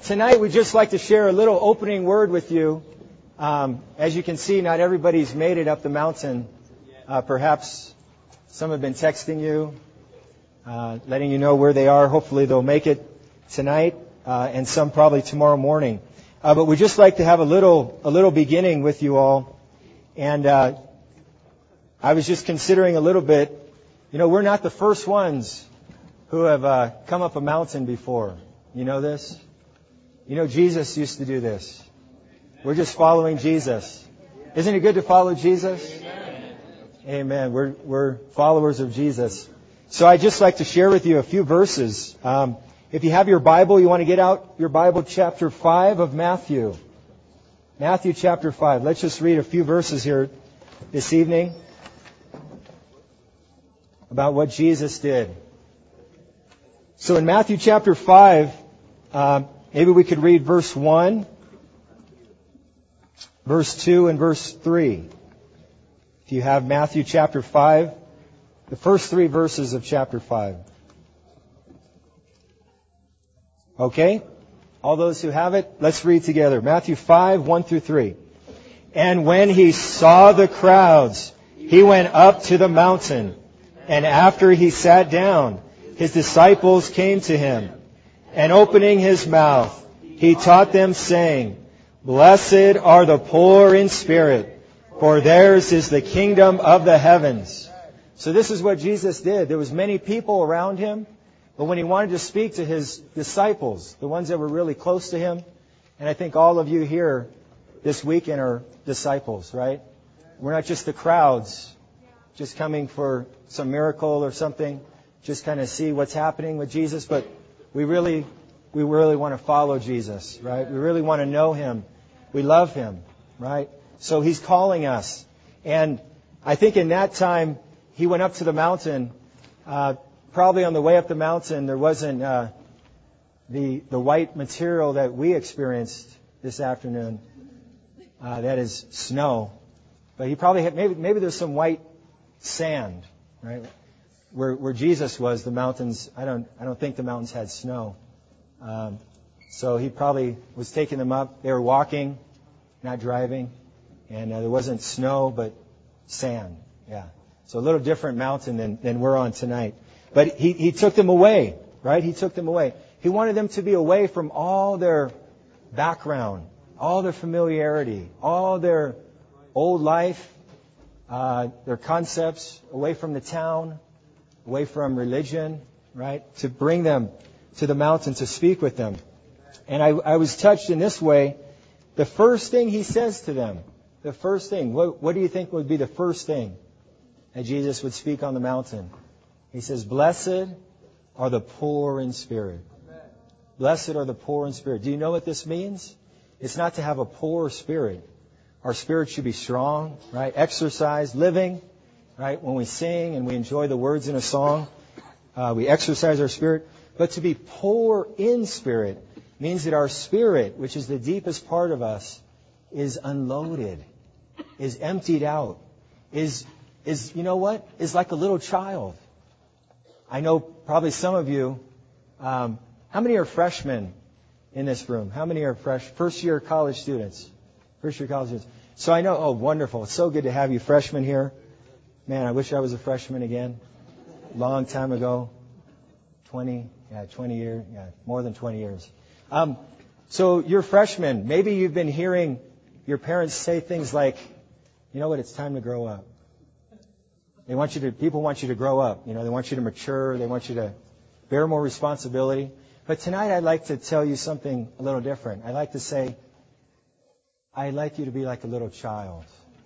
Tonight we'd just like to share a little opening word with you. As you can see, not everybody's made it up the mountain. Perhaps some have been texting you, letting you know where they are. Hopefully they'll make it tonight, and some probably tomorrow morning. But we'd just like to have a little beginning with you all. And I was just considering a little bit, we're not the first ones who have come up a mountain before. You know this? Jesus used to do this. We're just following Jesus. Isn't it good to follow Jesus? Amen. We're followers of Jesus. So I'd just like to share with you a few verses. If you have your Bible, you want to get out your Bible, chapter 5 of Matthew. Matthew chapter 5. Let's just read a few verses here this evening about what Jesus did. So in Matthew chapter 5, maybe we could read verse 1, verse 2, and verse 3. If you have Matthew chapter 5, the first 3 verses of chapter 5. Okay? All those who have it, let's read together. Matthew 5, 1 through 3. And when he saw the crowds, he went up to the mountain. And after he sat down, his disciples came to him. And opening his mouth, he taught them, saying, Blessed are the poor in spirit, for theirs is the kingdom of the heavens. So this is what Jesus did. There was many people around him, but when he wanted to speak to his disciples, the ones that were really close to him, and I think all of you here this weekend are disciples, right? We're not just the crowds, just coming for some miracle or something, just kind of see what's happening with Jesus, but we really want to follow Jesus, right? We really want to know Him. We love Him, right? So He's calling us. And I think in that time, He went up to the mountain. Probably on the way up the mountain, there wasn't the white material that we experienced this afternoon. That is snow. But He probably had, maybe there's some white sand, right? Where Jesus was, the mountains, I don't think the mountains had snow. So He probably was taking them up. They were walking, not driving. And there wasn't snow, but sand. Yeah. So a little different mountain than we're on tonight. But he took them away, right? He took them away. He wanted them to be away from all their background, all their familiarity, all their old life, their concepts, away from the town, away from religion, right? To bring them to the mountain to speak with them. And I was touched in this way. The first thing He says to them, the first thing, what do you think would be the first thing that Jesus would speak on the mountain? He says, Blessed are the poor in spirit. Blessed are the poor in spirit. Do you know what this means? It's not to have a poor spirit. Our spirit should be strong, right? Exercise, living, right? When we sing and we enjoy the words in a song, we exercise our spirit. But to be poor in spirit means that our spirit, which is the deepest part of us, is unloaded, is emptied out, is you know what? Is like a little child. I know probably some of you, how many are freshmen in this room? How many are first year college students? First year college students. So I know, wonderful. It's so good to have you freshmen here. Man, I wish I was a freshman again. Long time ago. 20 years. Yeah, more than 20 years. So you're freshmen. Maybe you've been hearing your parents say things like, you know what, it's time to grow up. People want you to grow up. They want you to mature. They want you to bear more responsibility. But tonight I'd like to tell you something a little different. I'd like to say, I'd like you to be like a little child.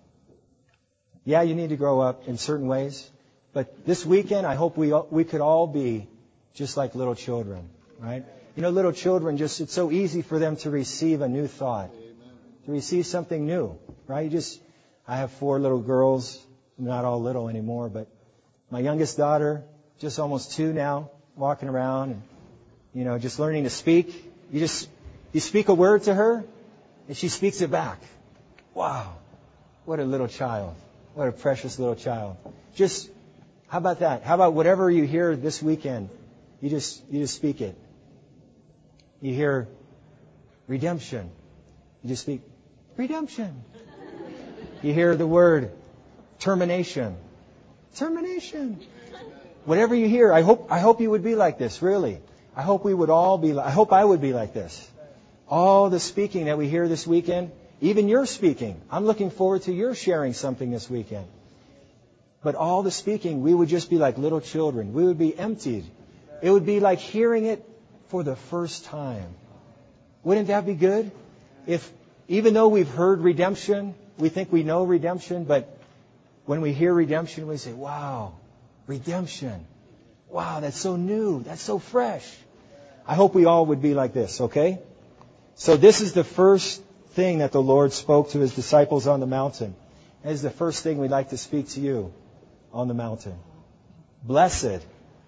Yeah, you need to grow up in certain ways. But this weekend, I hope we could all be just like little children, right? Little children, it's so easy for them to receive a new thought, to receive something new, right? I have 4 little girls, not all little anymore, but my youngest daughter, just almost 2 now, walking around and, just learning to speak. You speak a word to her and she speaks it back. Wow. What a little child. What a precious little child. How about that? How about whatever you hear this weekend, you just speak it. You hear redemption. You just speak, redemption. You hear the word termination. Termination. Whatever you hear, I hope you would be like this, really. I hope we would all be I hope I would be like this. All the speaking that we hear this weekend, even your speaking. I'm looking forward to your sharing something this weekend. But all the speaking, we would just be like little children. We would be emptied. It would be like hearing it for the first time. Wouldn't that be good? If, even though we've heard redemption, we think we know redemption, but when we hear redemption, we say, wow, redemption. Wow, that's so new. That's so fresh. I hope we all would be like this, okay? So this is the first thing that the Lord spoke to His disciples on the mountain. That is the first thing we'd like to speak to you on the mountain. Blessed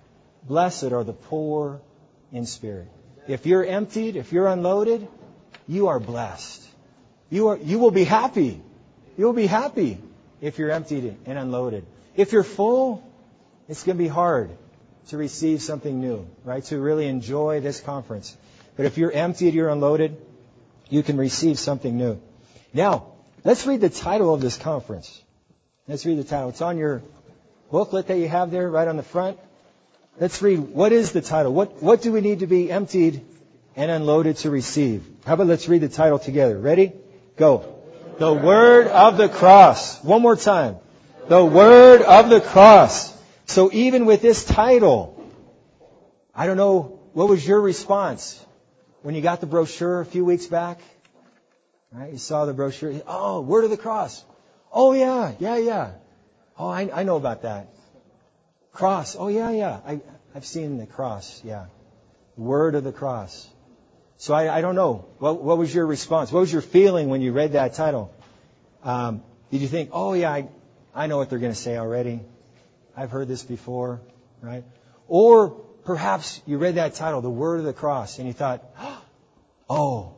are the poor in spirit. If you're emptied, if you're unloaded, you are blessed. You will be happy. You will be happy if you're emptied and unloaded. If you're full, it's going to be hard to receive something new, right? To really enjoy this conference. But if you're emptied, you're unloaded, you can receive something new. Now, let's read the title of this conference. Let's read the title. It's on your booklet that you have there, right on the front. Let's read, what is the title? What do we need to be emptied and unloaded to receive? How about let's read the title together. Ready? Go. The Word of the Cross. One more time. The Word of the Cross. So even with this title, I don't know, what was your response when you got the brochure a few weeks back? Right? You saw the brochure. Oh, Word of the Cross. Oh, yeah. Oh, I know about that. Cross. Oh, yeah. I've seen the cross. Yeah. Word of the Cross. So I don't know. What was your response? What was your feeling when you read that title? Did you think, oh, yeah, I know what they're going to say already. I've heard this before, right? Or perhaps you read that title, The Word of the Cross, and you thought, oh,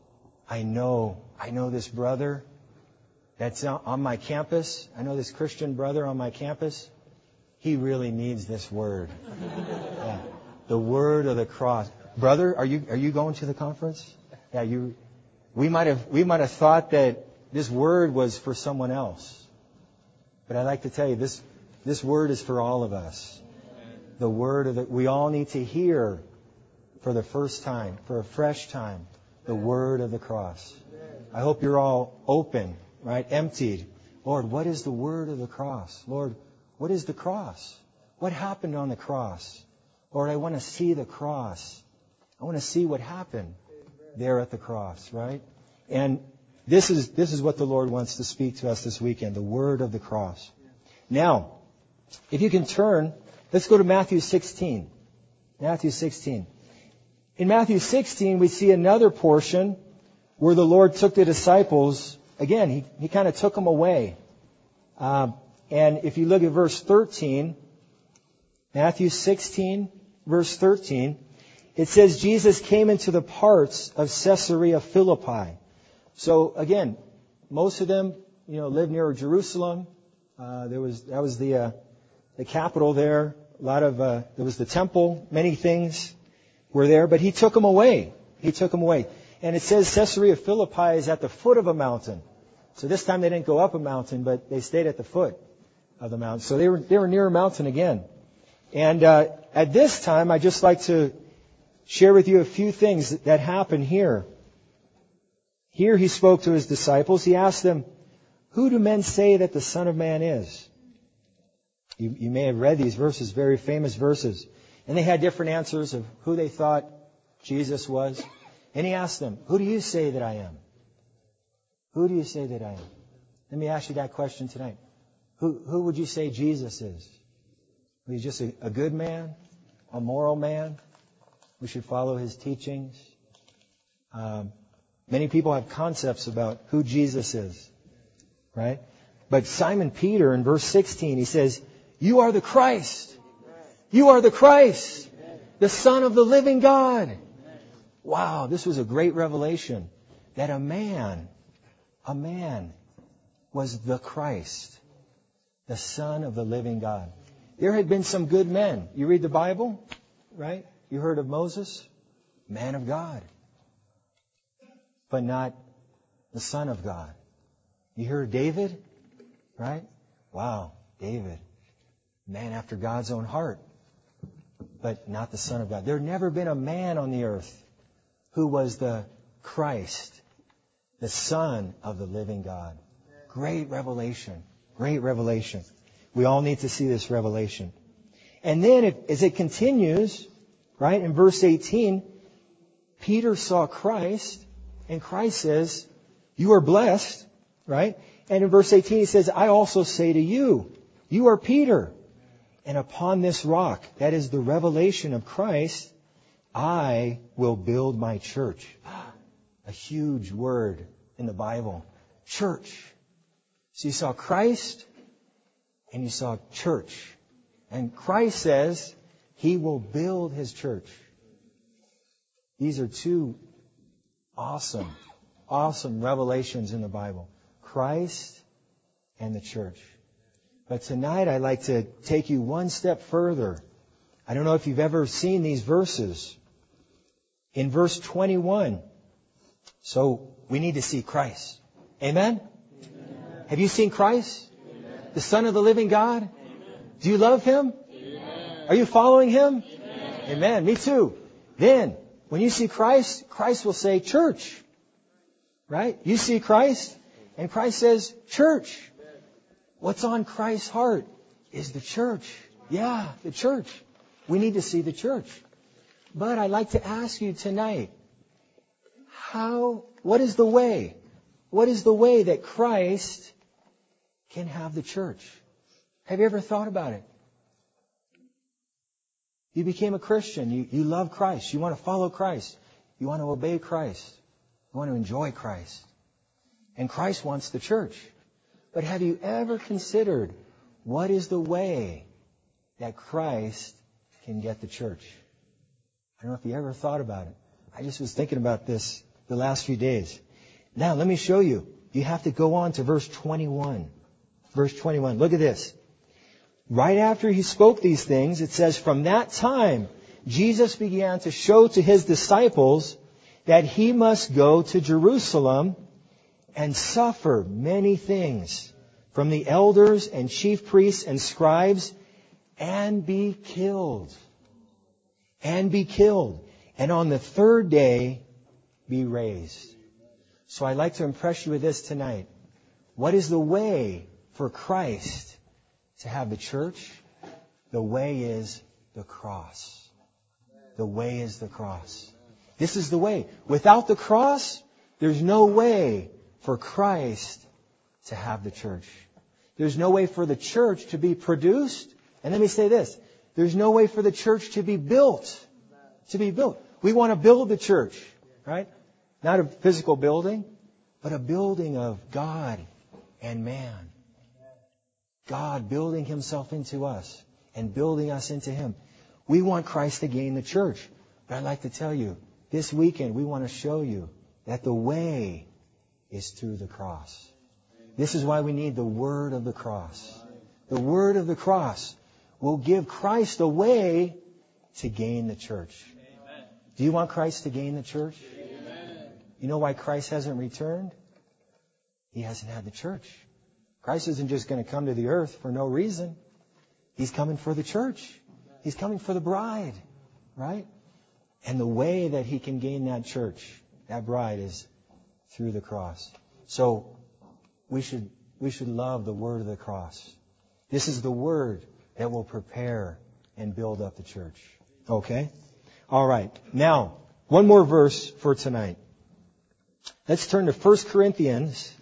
I know this brother that's on my campus. I know this Christian brother on my campus. He really needs this word. Yeah. The Word of the Cross. Brother, are you going to the conference? Yeah, we might have thought that this word was for someone else. But I'd like to tell you, this word is for all of us. The word we all need to hear for the first time, for a fresh time, the word of the cross. I hope you're all open, right? Emptied. Lord, what is the word of the cross? Lord, what is the cross? What happened on the cross? Lord, I want to see the cross. I want to see what happened there at the cross, right? And this is what the Lord wants to speak to us this weekend, the word of the cross. Now, if you can turn, let's go to Matthew 16. Matthew 16. In Matthew 16, we see another portion where the Lord took the disciples. Again, He kind of took them away. And if you look at verse 13, Matthew 16, verse 13, it says, Jesus came into the parts of Caesarea Philippi. So again, most of them, lived near Jerusalem. That was the capital there. A lot of there was the temple. Many things were there, but He took them away. He took them away, and it says Caesarea Philippi is at the foot of a mountain. So this time they didn't go up a mountain, but they stayed at the foot of the mountain. So they were near a mountain again. And at this time, I'd just like to share with you a few things that happened here. Here He spoke to His disciples. He asked them, who do men say that the Son of Man is? You may have read these verses, very famous verses. And they had different answers of who they thought Jesus was. And He asked them, who do you say that I am? Who do you say that I am? Let me ask you that question tonight. Who would you say Jesus is? He's just a good man, a moral man. We should follow His teachings. Many people have concepts about who Jesus is, right? But Simon Peter in verse 16, he says, you are the Christ. You are the Christ, the Son of the living God. Wow, this was a great revelation that a man was the Christ, the Son of the living God. There had been some good men. You read the Bible, right? You heard of Moses, man of God. but not the Son of God. You hear David, right? Wow, David, man after God's own heart, but not the Son of God. There had never been a man on the earth who was the Christ, the Son of the living God. Great revelation. Great revelation. We all need to see this revelation. And then as it continues, right, in verse 18, Peter saw Christ, and Christ says, you are blessed, right? And in verse 18 he says, I also say to you, you are Peter. And upon this rock, that is the revelation of Christ, I will build my church. A huge word in the Bible. Church. So you saw Christ and you saw church. And Christ says He will build His church. These are two awesome revelations in the Bible. Christ and the church. But tonight I'd like to take you one step further. I don't know if you've ever seen these verses. In verse 21, so we need to see Christ. Amen? Amen. Have you seen Christ? Amen. The Son of the living God? Amen. Do you love Him? Amen. Are you following Him? Amen. Amen. Me too. Then, when you see Christ, Christ will say church. Right? You see Christ, and Christ says church. What's on Christ's heart is the church. Yeah, the church. We need to see the church. But I'd like to ask you tonight, what is the way? What is the way that Christ can have the church? Have you ever thought about it? You became a Christian. You love Christ. You want to follow Christ. You want to obey Christ. You want to enjoy Christ. And Christ wants the church. But have you ever considered what is the way that Christ can get the church? I don't know if you ever thought about it. I just was thinking about this the last few days. Now, let me show you. You have to go on to verse 21. Verse 21. Look at this. Right after He spoke these things, it says, from that time, Jesus began to show to His disciples that He must go to Jerusalem and suffer many things from the elders and chief priests and scribes and be killed. And be killed. And on the third day be raised. So I'd like to impress you with this tonight. What is the way for Christ to have the church? The way is the cross. The way is the cross. This is the way. Without the cross, there's no way for Christ to have the church. There's no way for the church to be produced. And let me say this. There's no way for the church to be built. To be built. We want to build the church, right? Not a physical building, but a building of God and man. God building Himself into us and building us into Him. We want Christ to gain the church. But I'd like to tell you, this weekend we want to show you that the way is through the cross. This is why we need the word of the cross. The word of the cross will give Christ a way to gain the church. Amen. Do you want Christ to gain the church? Amen. You know why Christ hasn't returned? He hasn't had the church. Christ isn't just going to come to the earth for no reason. He's coming for the church. He's coming for the bride, right? And the way that He can gain that church, that bride, is through the cross. So we should love the word of the cross. This is the word that will prepare and build up the church. Okay? All right. Now, one more verse for tonight. Let's turn to 1 Corinthians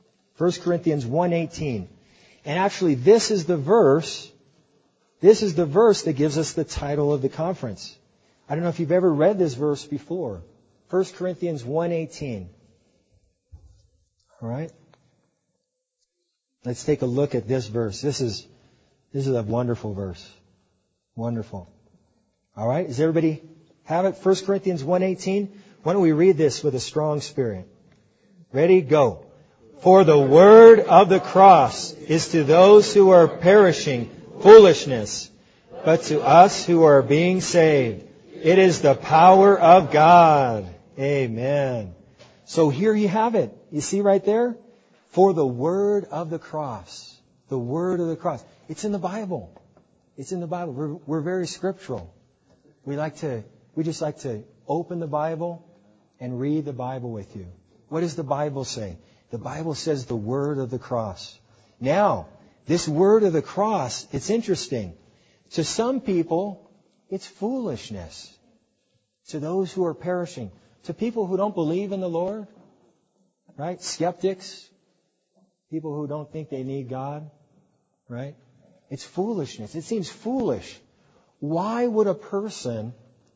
1:18. And actually, this is the verse that gives us the title of the conference. I don't know if you've ever read this verse before. 1 Corinthians 1:18. All right? Let's take a look at this verse. This is a wonderful verse. Wonderful. All right? Does everybody have it? 1 Corinthians 1:18. Why don't we read this with a strong spirit? Ready? Go. For the word of the cross is to those who are perishing foolishness, but to us who are being saved, it is the power of God. Amen. So here you have it. You see right there? For the word of the cross. The word of the cross. It's in the Bible. It's in the Bible. We're very scriptural. We just like to open the Bible and read the Bible with you. What does the Bible say? The Bible says the word of the cross. Now, this word of the cross, it's interesting. To some people, it's foolishness. To those who are perishing. To people who don't believe in the Lord, right? Skeptics, people who don't think they need God, right? It's foolishness. It seems foolish. Why would a person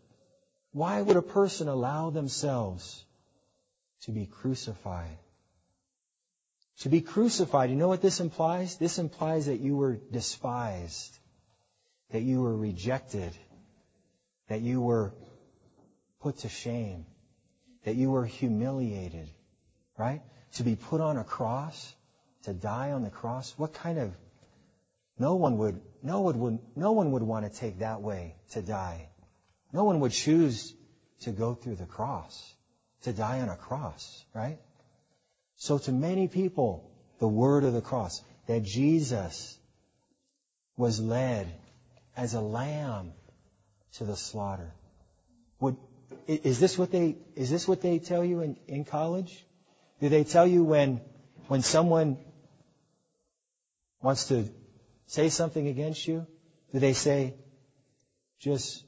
allow themselves to be crucified? To be crucified, you know what this implies? This implies that you were despised, that you were rejected, that you were put to shame, that you were humiliated, right? To be put on a cross, to die on the cross, what kind of... No one would want to take that way to die. No one would choose to go through the cross, to die on a cross, right? So to many people, the word of the cross, that Jesus was led as a lamb to the slaughter. Is this what they tell you in college? Do they tell you when someone wants to say something against you, do they say, just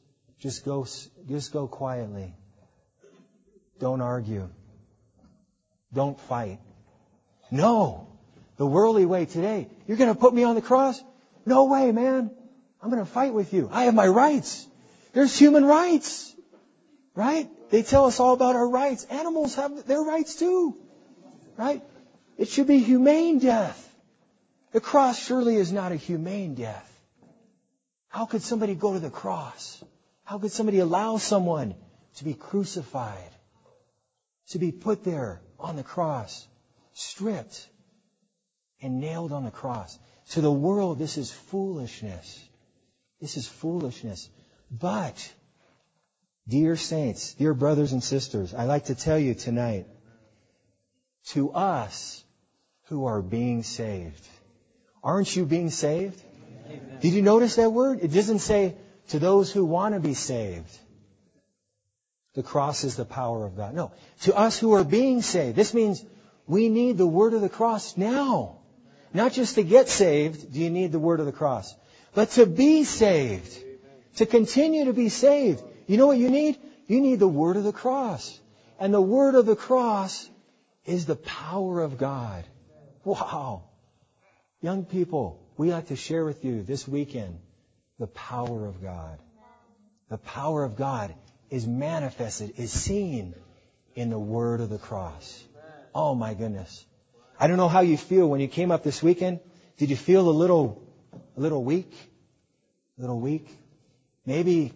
go quietly. Don't argue. Don't fight. No. The worldly way today, you're going to put me on the cross? No way, man. I'm going to fight with you. I have my rights. There's human rights. Right? They tell us all about our rights. Animals have their rights too. Right? It should be humane death. The cross surely is not a humane death. How could somebody go to the cross? How could somebody allow someone to be crucified? To be put there on the cross, stripped and nailed on the cross. To the world, this is foolishness. This is foolishness. But, dear saints, dear brothers and sisters, I'd like to tell you tonight, to us who are being saved, aren't you being saved? Amen. Did you notice that word? It doesn't say to those who want to be saved. The cross is the power of God. No. To us who are being saved. This means we need the word of the cross now. Not just to get saved do you need the word of the cross. But to be saved. To continue to be saved. You know what you need? You need the word of the cross. And the word of the cross is the power of God. Wow. Young people, we like to share with you this weekend the power of God. The power of God is manifested, is seen in the word of the cross. Oh my goodness. I don't know how you feel when you came up this weekend. Did you feel a little weak? A little weak? Maybe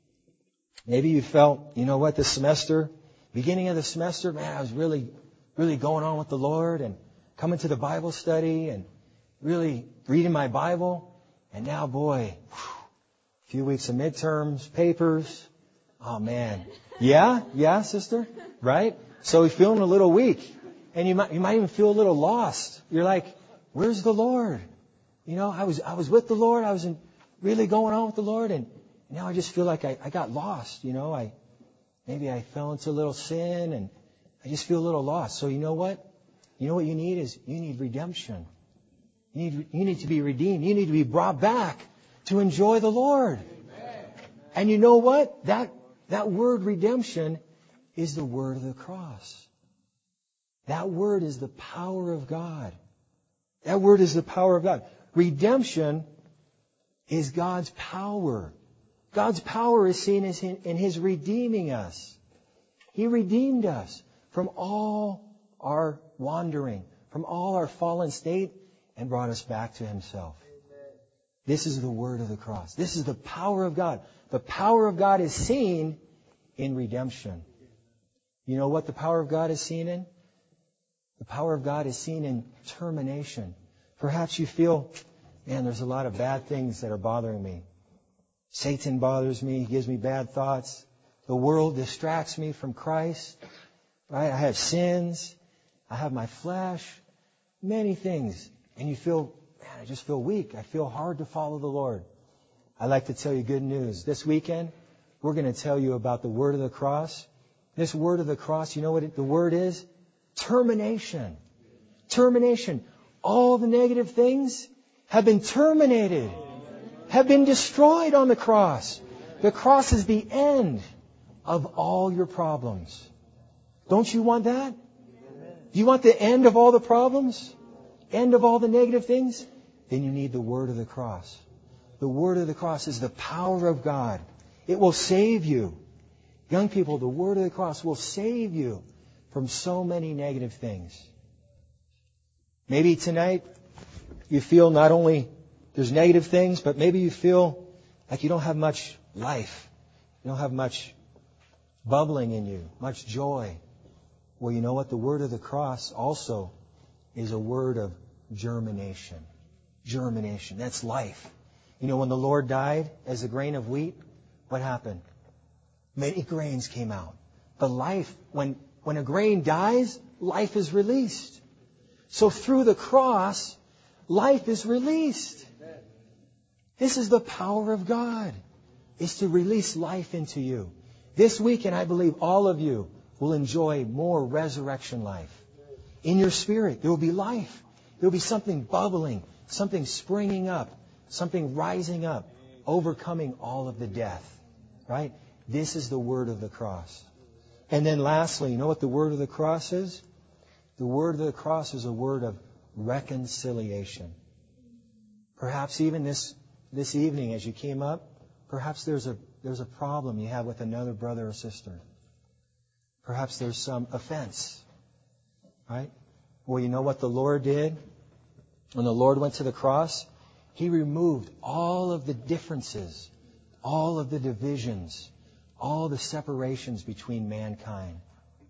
you felt, you know what, this semester, beginning of the semester, man, I was really going on with the Lord and coming to the Bible study and really reading my Bible. And now, boy, a few weeks of midterms, papers. Oh, man. Yeah, sister? Right? So you're feeling a little weak. And you might even feel a little lost. You're like, where's the Lord? You know, I was with the Lord. I was really going on with the Lord. And now I just feel like I got lost. You know, maybe I fell into a little sin and I just feel a little lost. So you know what? You know what you need is you need redemption. You need to be redeemed. You need to be brought back to enjoy the Lord. Amen. And you know what? That word redemption is the word of the cross. That word is the power of God. That word is the power of God. Redemption is God's power. God's power is seen in His redeeming us. He redeemed us from all our wandering, from all our fallen state, and brought us back to Himself. This is the word of the cross. This is the power of God. The power of God is seen in redemption. You know what the power of God is seen in? The power of God is seen in termination. Perhaps you feel, man, there's a lot of bad things that are bothering me. Satan bothers me. He gives me bad thoughts. The world distracts me from Christ. Right? I have sins. I have my flesh. Many things. And you feel, man, I just feel weak. I feel hard to follow the Lord. I'd like to tell you good news. This weekend, we're going to tell you about the word of the cross. This word of the cross, you know what the word is? Termination. Termination. All the negative things have been terminated, have been destroyed on the cross. The cross is the end of all your problems. Don't you want that? Do you want the end of all the problems? End of all the negative things? Then you need the word of the cross. The word of the cross is the power of God. It will save you. Young people, the word of the cross will save you from so many negative things. Maybe tonight you feel not only there's negative things, but maybe you feel like you don't have much life. You don't have much bubbling in you, much joy. Well, you know what? The word of the cross also is a word of germination. Germination. That's life. You know, when the Lord died as a grain of wheat, what happened? Many grains came out. But life, when a grain dies, life is released. So through the cross, life is released. This is the power of God, is to release life into you. This weekend, I believe all of you will enjoy more resurrection life. In your spirit, there will be life. There will be something bubbling, something springing up, something rising up, overcoming all of the death. Right? This is the word of the cross. And then lastly, you know what the word of the cross is? The word of the cross is a word of reconciliation. Perhaps even this evening as you came up, perhaps there's a problem you have with another brother or sister. Perhaps there's some offense. Right? Well, you know what the Lord did? When the Lord went to the cross, He removed all of the differences, all of the divisions, all the separations between mankind.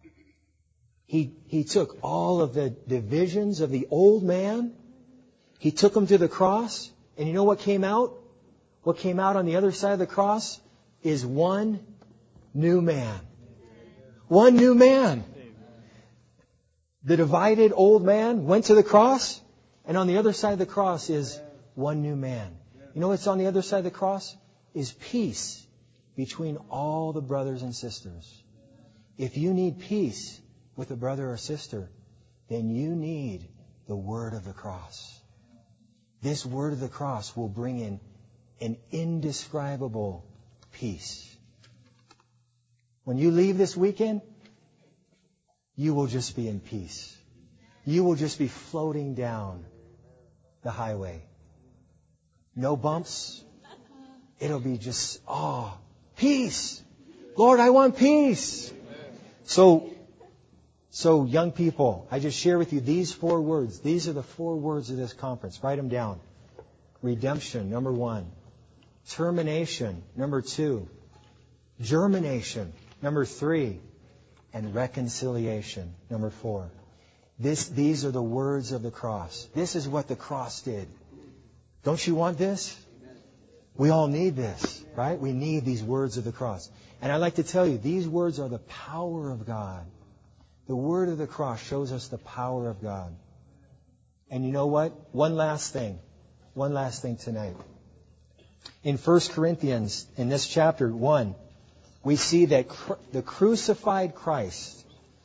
He took all of the divisions of the old man, He took them to the cross, and you know what came out? What came out on the other side of the cross is one new man. One new man. The divided old man went to the cross, and on the other side of the cross is one new man. You know what's on the other side of the cross? Is peace between all the brothers and sisters. If you need peace with a brother or sister, then you need the word of the cross. This word of the cross will bring in an indescribable peace. When you leave this weekend, you will just be in peace. You will just be floating down the highway. No bumps. It'll be just, peace. Lord, I want peace. So young people, I just share with you these 4 words. These are the 4 words of this conference. Write them down. Redemption, number 1. Termination, number 2. Germination, number 3. And reconciliation, number 4. These are the words of the cross. This is what the cross did. Don't you want this? We all need this, right? We need these words of the cross. And I'd like to tell you, these words are the power of God. The word of the cross shows us the power of God. And you know what? One last thing tonight. In 1 Corinthians, in this chapter 1, we see that the crucified Christ,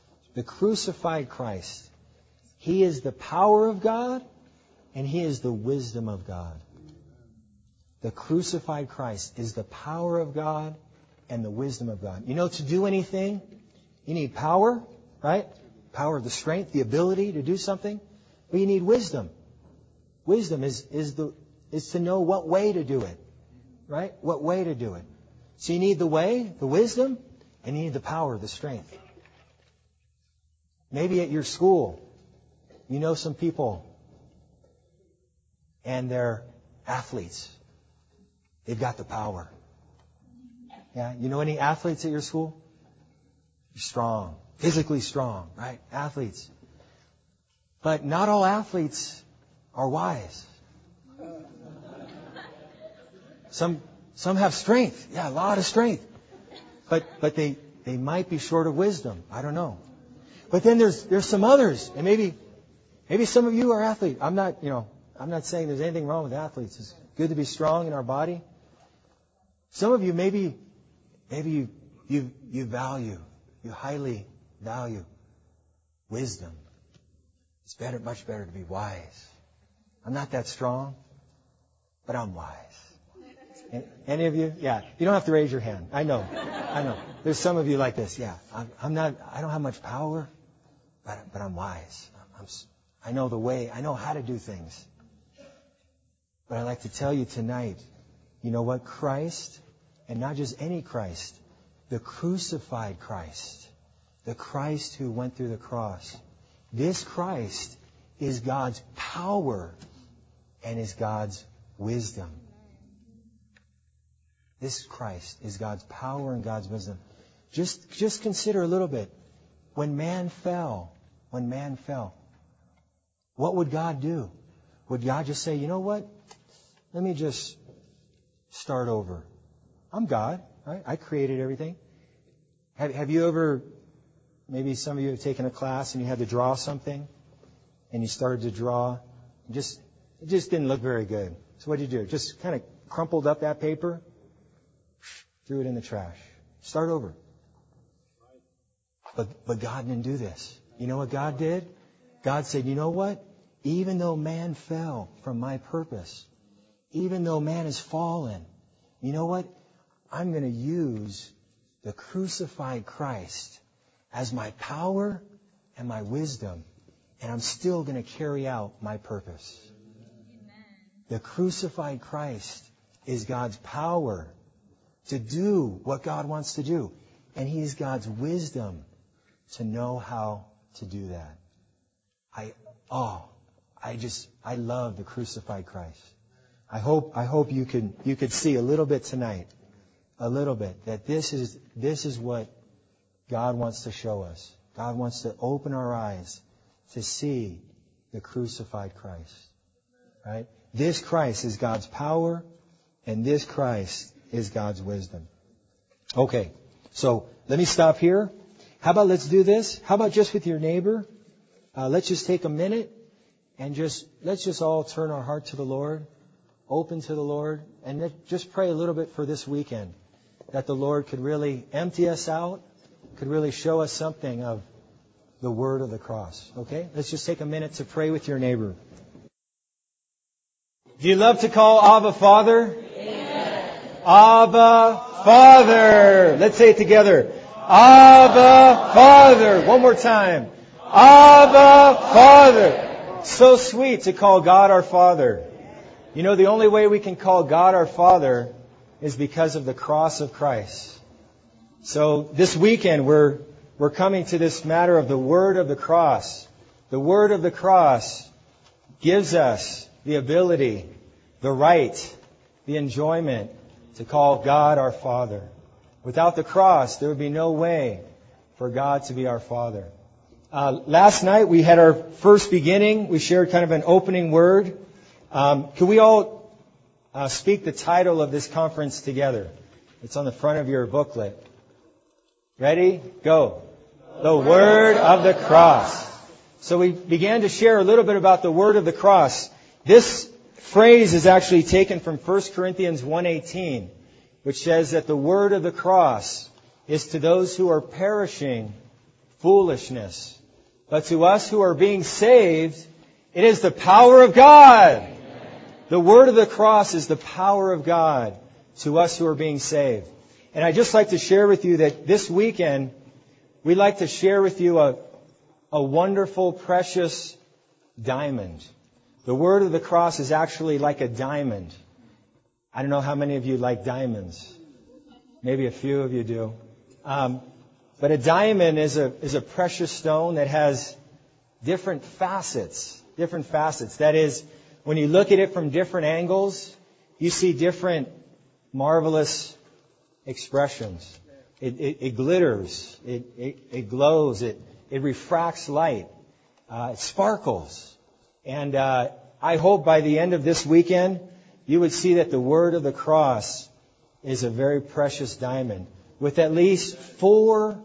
He is the power of God and He is the wisdom of God. The crucified Christ is the power of God and the wisdom of God. You know, to do anything, you need power, right? Power, the strength, the ability to do something. But you need wisdom. Wisdom is to know what way to do it, right? What way to do it. So you need the way, the wisdom, and you need the power, the strength. Maybe at your school, you know some people, and they're athletes. They've got the power. Yeah, you know any athletes at your school? You're strong, physically strong, right? Athletes. But not all athletes are wise. Some have strength. Yeah, a lot of strength. But they might be short of wisdom. I don't know. But then there's some others, and maybe some of you are athletes. I'm not saying there's anything wrong with athletes. It's good to be strong in our body. Some of you maybe you highly value wisdom. It's much better to be wise. I'm not that strong, but I'm wise. Any of you? Yeah. You don't have to raise your hand. I know. There's some of you like this. Yeah. I don't have much power, but I'm wise. I know the way. I know how to do things. But I'd like to tell you tonight, you know what? Christ, and not just any Christ, the crucified Christ, the Christ who went through the cross. This Christ is God's power and is God's wisdom. This Christ is God's power and God's wisdom. Just consider a little bit. When man fell, what would God do? Would God just say, you know what? Let me just start over. I'm God. Right? I created everything. Have you ever, maybe some of you have taken a class and you had to draw something and you started to draw. It just didn't look very good. So what did you do? Just kind of crumpled up that paper, threw it in the trash. Start over. But God didn't do this. You know what God did? God said, you know what? Even though man fell from my purpose, even though man has fallen, you know what? I'm going to use the crucified Christ as my power and my wisdom, and I'm still going to carry out my purpose. Amen. The crucified Christ is God's power to do what God wants to do, and He is God's wisdom to know how to do that. I love the crucified Christ. I hope you could see a little bit tonight, a little bit, that this is what God wants to show us. God wants to open our eyes to see the crucified Christ. Right? This Christ is God's power, and this Christ is God's wisdom. Okay, so let me stop here. How about let's do this? How about just with your neighbor? Let's just take a minute and let's just all turn our heart to the Lord, open to the Lord, and just pray a little bit for this weekend, that the Lord could really empty us out, could really show us something of the word of the cross. Okay? Let's just take a minute to pray with your neighbor. Do you love to call Abba Father? Amen. Abba Father. Let's say it together. Abba Father. One more time. Abba Father. So sweet to call God our Father. You know, the only way we can call God our Father is because of the cross of Christ. So this weekend we're coming to this matter of the word of the cross. The word of the cross gives us the ability, the right, the enjoyment to call God our Father. Without the cross, there would be no way for God to be our Father. Last night we had our first beginning. We shared kind of an opening word. Could we all speak the title of this conference together? It's on the front of your booklet. Ready? Go. The Word of the Cross. So we began to share a little bit about the Word of the Cross. This phrase is actually taken from 1 Corinthians 1:18, which says that the Word of the Cross is to those who are perishing foolishness. But to us who are being saved, it is the power of God. The Word of the Cross is the power of God to us who are being saved. And I'd just like to share with you that this weekend, we'd like to share with you a wonderful, precious diamond. The Word of the Cross is actually like a diamond. I don't know how many of you like diamonds. Maybe a few of you do. But a diamond is a precious stone that has different facets. Different facets. That is, when you look at it from different angles, you see different marvelous expressions. It glitters. It glows. It refracts light. It sparkles. And I hope by the end of this weekend, you would see that the Word of the Cross is a very precious diamond with at least four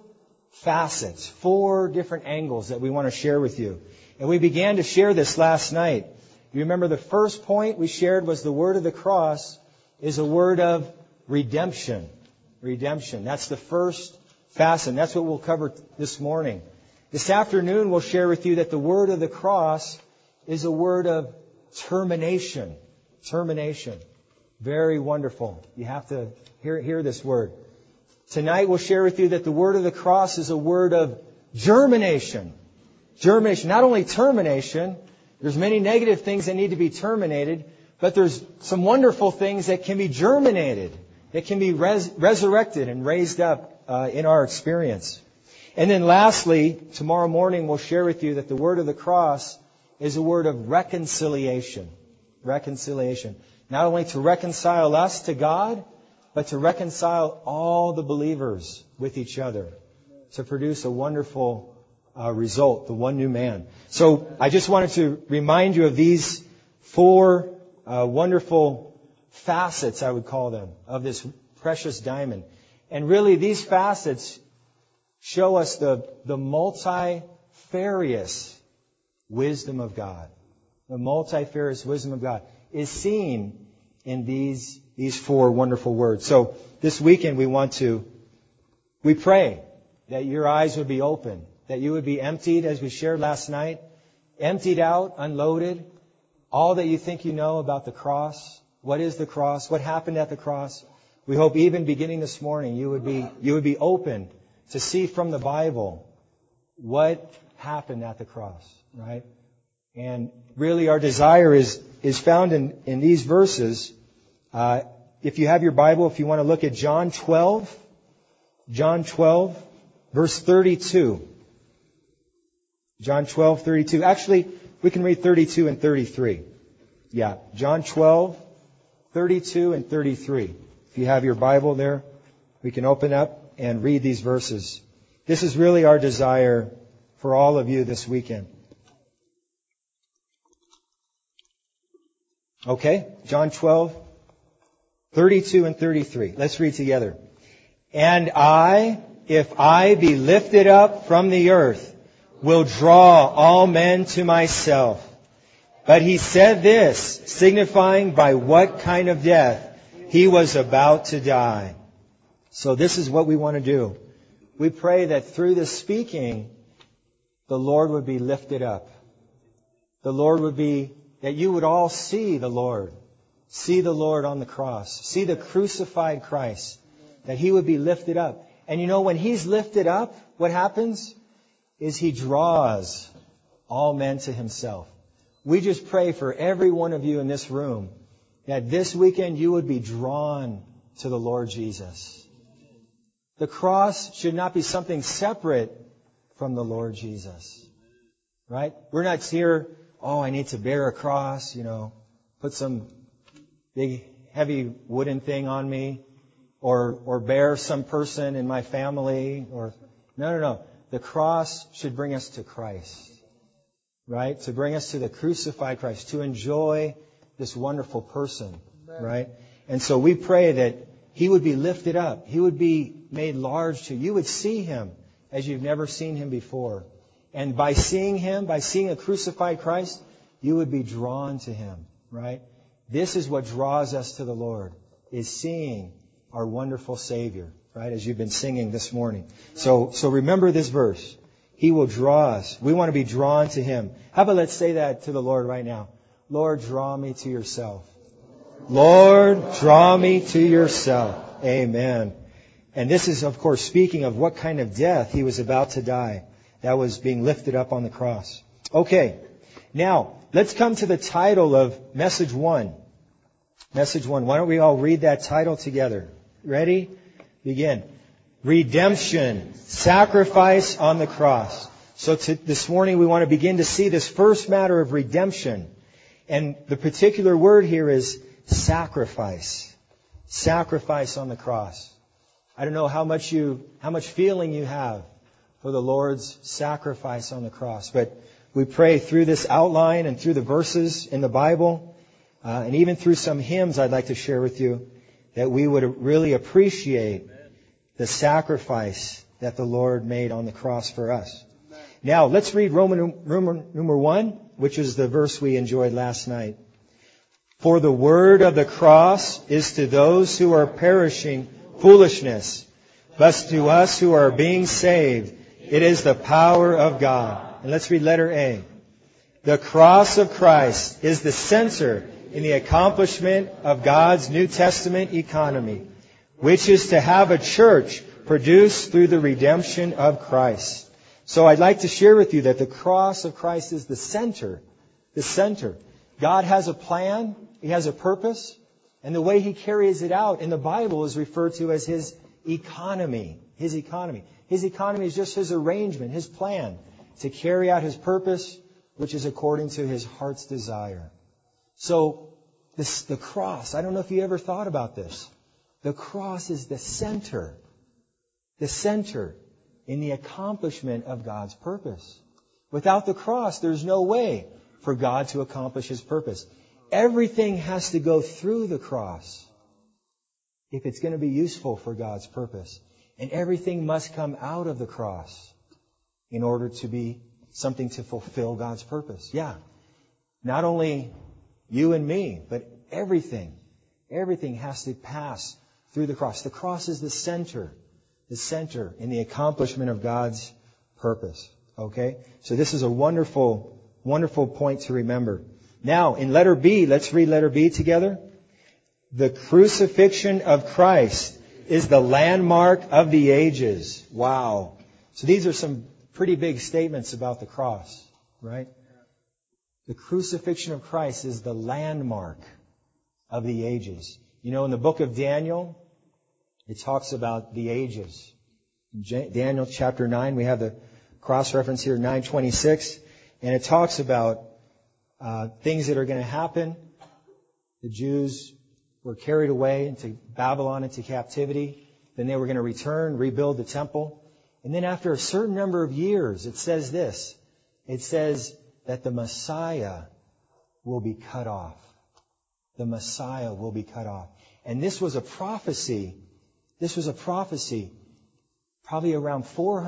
facets, 4 different angles that we want to share with you. And we began to share this last night. You remember the first point we shared was the word of the cross is a word of redemption. Redemption. That's the first facet. That's what we'll cover this morning. This afternoon we'll share with you that the word of the cross is a word of termination. Termination. Very wonderful. You have to hear this word. Tonight we'll share with you that the word of the cross is a word of germination. Germination. Not only termination, there's many negative things that need to be terminated, but there's some wonderful things that can be germinated, that can be resurrected and raised up in our experience. And then lastly, tomorrow morning we'll share with you that the word of the cross is a word of reconciliation. Reconciliation. Not only to reconcile us to God, but to reconcile all the believers with each other. To produce a wonderful result, the one new man. So I just wanted to remind you of these 4 wonderful facets, I would call them, of this precious diamond. And really these facets show us the multifarious wisdom of God. The multifarious wisdom of God is seen in these 4 wonderful words. So this weekend we pray that your eyes would be open, that you would be emptied, as we shared last night, emptied out, unloaded, all that you think you know about the cross. What is the cross? What happened at the cross? We hope even beginning this morning you would be open to see from the Bible what happened at the cross, right? And really our desire is found in these verses. If you have your Bible, if you want to look at John 12, verse 32. John 12, 32. Actually, we can read 32 and 33. Yeah, John 12, 32 and 33. If you have your Bible there, we can open up and read these verses. This is really our desire for all of you this weekend. Okay, John 12, 32 and 33. Let's read together. And I, if I be lifted up from the earth, will draw all men to myself. But he said this, signifying by what kind of death he was about to die. So this is what we want to do. We pray that through this speaking, the Lord would be lifted up. The Lord would be, that you would all see the Lord. See the Lord on the cross. See the crucified Christ. That He would be lifted up. And you know, when He's lifted up, what happens is He draws all men to Himself. We just pray for every one of you in this room that this weekend you would be drawn to the Lord Jesus. The cross should not be something separate from the Lord Jesus. Right? We're not here, I need to bear a cross, put some big heavy wooden thing on me, or bear some person in my family, No. The cross should bring us to Christ. Right? To bring us to the crucified Christ, to enjoy this wonderful person. Right? And so we pray that He would be lifted up. He would be made large to you. You would see Him as you've never seen Him before. And by seeing Him, by seeing a crucified Christ, you would be drawn to Him. Right? This is what draws us to the Lord, is seeing our wonderful Savior. Right? As you've been singing this morning. So remember this verse. He will draw us. We want to be drawn to Him. How about let's say that to the Lord right now. Lord, draw me to yourself. Lord, draw me to yourself. Amen. And this is, of course, speaking of what kind of death He was about to die. That was being lifted up on the cross. Okay. Now, let's come to the title of Message 1. Message 1. Why don't we all read that title together? Ready? Begin. Redemption. Sacrifice on the cross. So this morning we want to begin to see this first matter of redemption. And the particular word here is sacrifice. Sacrifice on the cross. I don't know how much feeling you have for the Lord's sacrifice on the cross, but we pray through this outline and through the verses in the Bible, and even through some hymns I'd like to share with you, that we would really appreciate the sacrifice that the Lord made on the cross for us. Now, let's read Roman number 1, which is the verse we enjoyed last night. For the word of the cross is to those who are perishing foolishness, but to us who are being saved, it is the power of God. And let's read letter A. The cross of Christ is the center in the accomplishment of God's New Testament economy, which is to have a church produced through the redemption of Christ. So I'd like to share with you that the cross of Christ is the center. The center. God has a plan. He has a purpose. And the way He carries it out in the Bible is referred to as His economy. His economy. His economy is just His arrangement, His plan to carry out His purpose, which is according to His heart's desire. So the cross, I don't know if you ever thought about this. The cross is the center in the accomplishment of God's purpose. Without the cross, there's no way for God to accomplish His purpose. Everything has to go through the cross if it's going to be useful for God's purpose. And everything must come out of the cross in order to be something to fulfill God's purpose. Yeah. Not only you and me, but everything has to pass through the cross. The cross is the center in the accomplishment of God's purpose. Okay? So this is a wonderful, wonderful point to remember. Now, in letter B, let's read letter B together. The crucifixion of Christ is the landmark of the ages. Wow. So these are some pretty big statements about the cross, right? The crucifixion of Christ is the landmark of the ages. You know, in the book of Daniel, it talks about the ages. In Daniel chapter 9, we have the cross reference here, 9:26, and it talks about things that are going to happen. The Jews were carried away into Babylon, into captivity. Then they were going to return, rebuild the temple. And then after a certain number of years, it says this. It says that the Messiah will be cut off. The Messiah will be cut off. And this was a prophecy. This was a prophecy probably around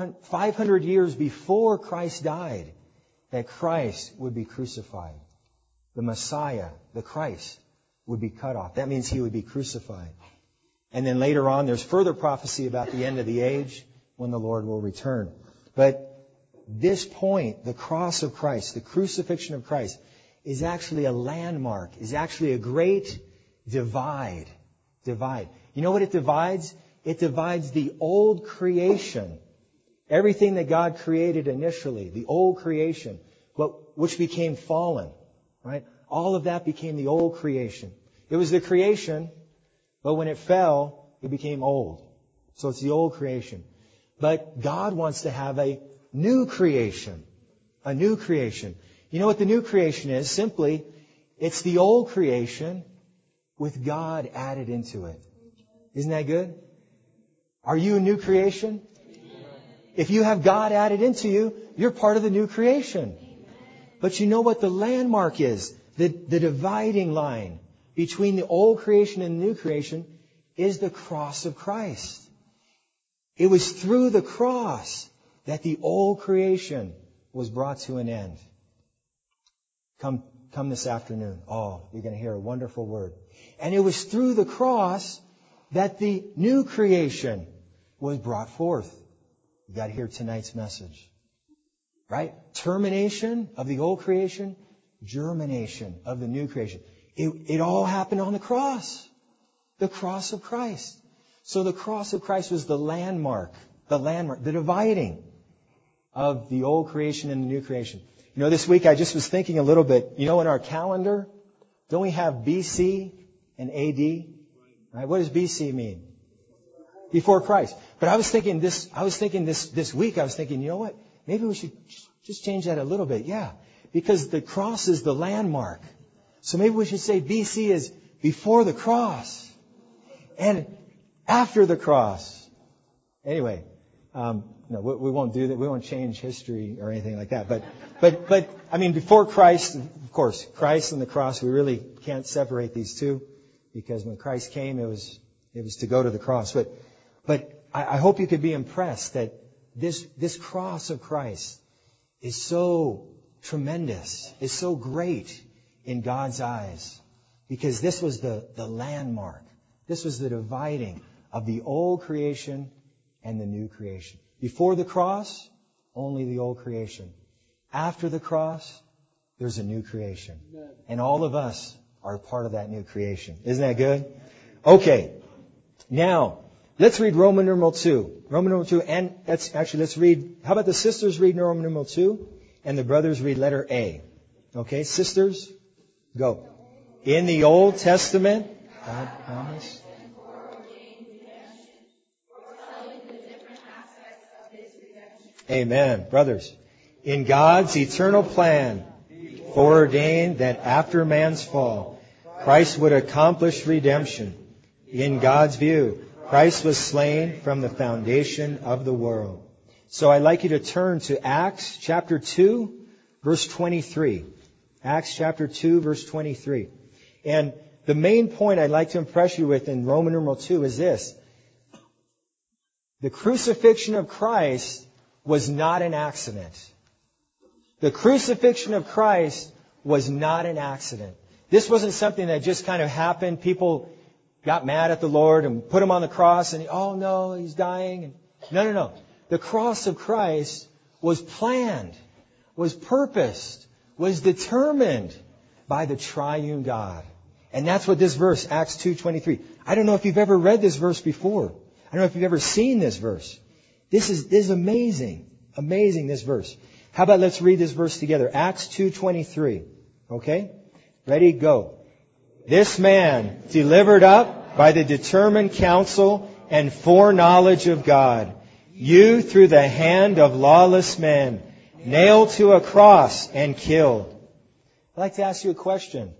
500 years before Christ died, that Christ would be crucified. The Messiah, the Christ, would be cut off. That means He would be crucified. And then later on, there's further prophecy about the end of the age when the Lord will return. But this point, the cross of Christ, the crucifixion of Christ, is actually a landmark, is actually a great divide. You know what it divides? It divides the old creation, everything that God created initially, the old creation, which became fallen, right? All of that became the old creation. It was the creation, but when it fell, it became old. So it's the old creation. But God wants to have a new creation. A new creation. You know what the new creation is? Simply, it's the old creation with God added into it. Isn't that good? Are you a new creation? If you have God added into you, you're part of the new creation. But you know what the landmark is? The dividing line between the old creation and the new creation is the cross of Christ. It was through the cross that the old creation was brought to an end. Come this afternoon. Oh, you're going to hear a wonderful word. And it was through the cross that the new creation was brought forth. You got to hear tonight's message. Right? Termination of the old creation, germination of the new creation. It all happened on the cross. The cross of Christ. So the cross of Christ was the landmark, the dividing of the old creation and the new creation. You know, this week I just was thinking a little bit, you know, in our calendar, don't we have BC and AD? Right? What does BC mean? Before Christ. But I was thinking this week, you know what? Maybe we should just change that a little bit. Yeah. Because the cross is the landmark. So maybe we should say BC is before the cross and after the cross. Anyway, no, we won't do that. We won't change history or anything like that. But I mean, before Christ, of course, Christ and the cross, we really can't separate these two, because when Christ came, it was to go to the cross. But I hope you could be impressed that this cross of Christ is so tremendous, is so great in God's eyes, because this was the landmark. This was the dividing of the old creation and the new creation. Before the cross, only the old creation. After the cross, there's a new creation. And all of us are part of that new creation. Isn't that good? Okay. Now, let's read Roman numeral 2. Roman numeral 2, and let's read, how about the sisters read Roman numeral 2, and the brothers read letter A. Okay, sisters, go. In the Old Testament, God promised. Amen. Brothers, in God's eternal plan, foreordained that after man's fall, Christ would accomplish redemption. In God's view, Christ was slain from the foundation of the world. So I'd like you to turn to Acts chapter 2, verse 23. Acts chapter 2, verse 23. And the main point I'd like to impress you with in Roman numeral 2 is this. The crucifixion of Christ was not an accident. The crucifixion of Christ was not an accident. This wasn't something that just kind of happened. People got mad at the Lord and put him on the cross and, oh no, he's dying. No. The cross of Christ was planned, was purposed, was determined by the triune God. And that's what this verse, Acts 2:23. I don't know if you've ever read this verse before. I don't know if you've ever seen this verse. This is amazing. Amazing, this verse. How about let's read this verse together. Acts 2:23. Okay? Ready? Go. This man delivered up by the determined counsel and foreknowledge of God, you through the hand of lawless men, nailed to a cross and killed. I'd like to ask you a question.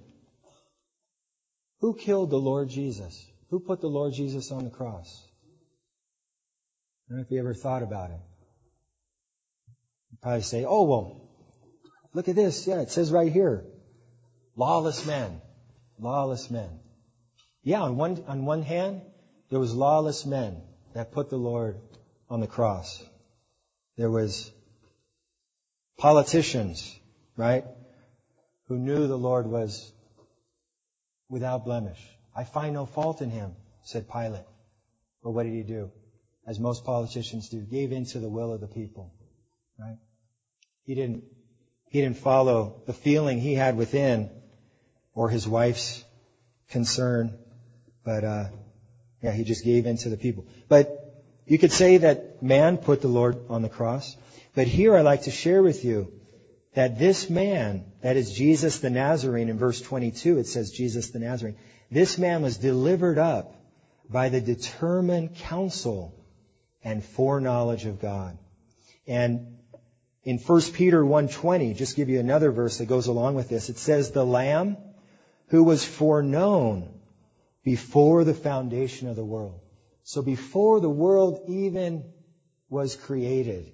Who killed the Lord Jesus? Who put the Lord Jesus on the cross? I don't know if you ever thought about it. You'd probably say, oh, well, look at this. Yeah, it says right here. Lawless men. Lawless men. Yeah, on one hand, there was lawless men that put the Lord on the cross. There was politicians, right, who knew the Lord was without blemish. I find no fault in him, said Pilate. But what did he do? As most politicians do, gave in to the will of the people. Right? He didn't follow the feeling he had within or his wife's concern, but he just gave in to the people. But you could say that man put the Lord on the cross. But here I'd like to share with you that this man, that is Jesus the Nazarene, in verse 22 it says Jesus the Nazarene, this man was delivered up by the determined counsel and foreknowledge of God. And in 1 Peter 1:20, just give you another verse that goes along with this, it says, the Lamb who was foreknown before the foundation of the world. So before the world even was created,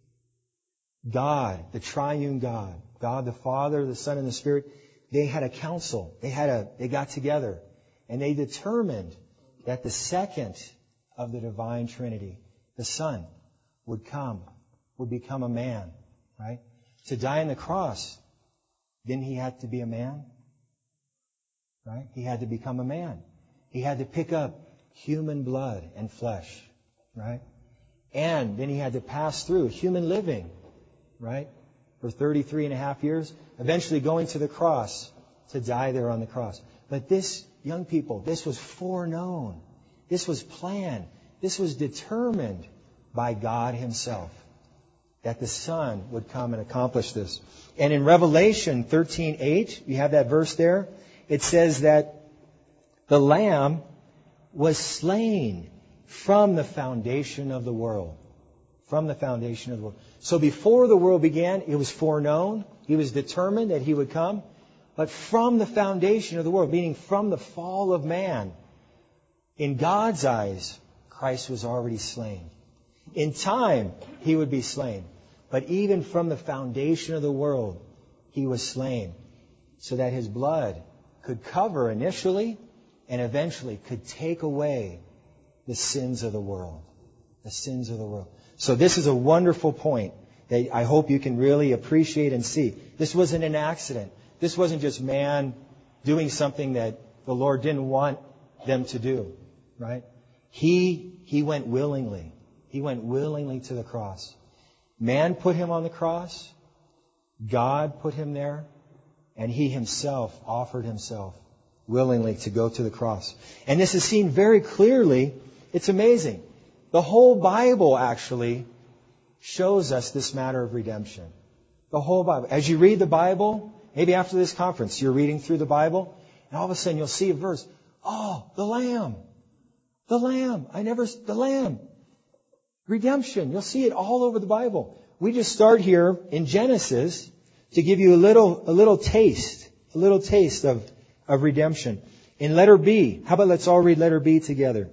God, the triune God, God the Father, the Son, and the Spirit, they had a council. They got together and they determined that the second of the divine Trinity, the Son, would become a man, right? To die on the cross, didn't he have to be a man? Right? He had to become a man. He had to pick up human blood and flesh, right? And then he had to pass through human living, right? For 33 and a half years, eventually going to the cross to die there on the cross. But this, young people, this was foreknown. This was planned. This was determined by God himself, that the Son would come and accomplish this. And in Revelation 13:8, you have that verse there, it says that the Lamb was slain from the foundation of the world. From the foundation of the world. So before the world began, it was foreknown. He was determined that he would come. But from the foundation of the world, meaning from the fall of man, in God's eyes, Christ was already slain. In time, he would be slain. But even from the foundation of the world, he was slain. So that his blood could cover initially and eventually could take away the sins of the world. The sins of the world. So this is a wonderful point that I hope you can really appreciate and see. This wasn't an accident. This wasn't just man doing something that the Lord didn't want them to do, right? He went willingly. He went willingly to the cross. Man put him on the cross. God put him there. And he himself offered himself willingly to go to the cross. And this is seen very clearly. It's amazing. The whole Bible actually shows us this matter of redemption. The whole Bible. As you read the Bible, maybe after this conference, you're reading through the Bible, and all of a sudden you'll see a verse. Oh, the Lamb. The Lamb. The Lamb. Redemption. You'll see it all over the Bible. We just start here in Genesis to give you a little taste of redemption. In letter B, how about let's all read letter B together.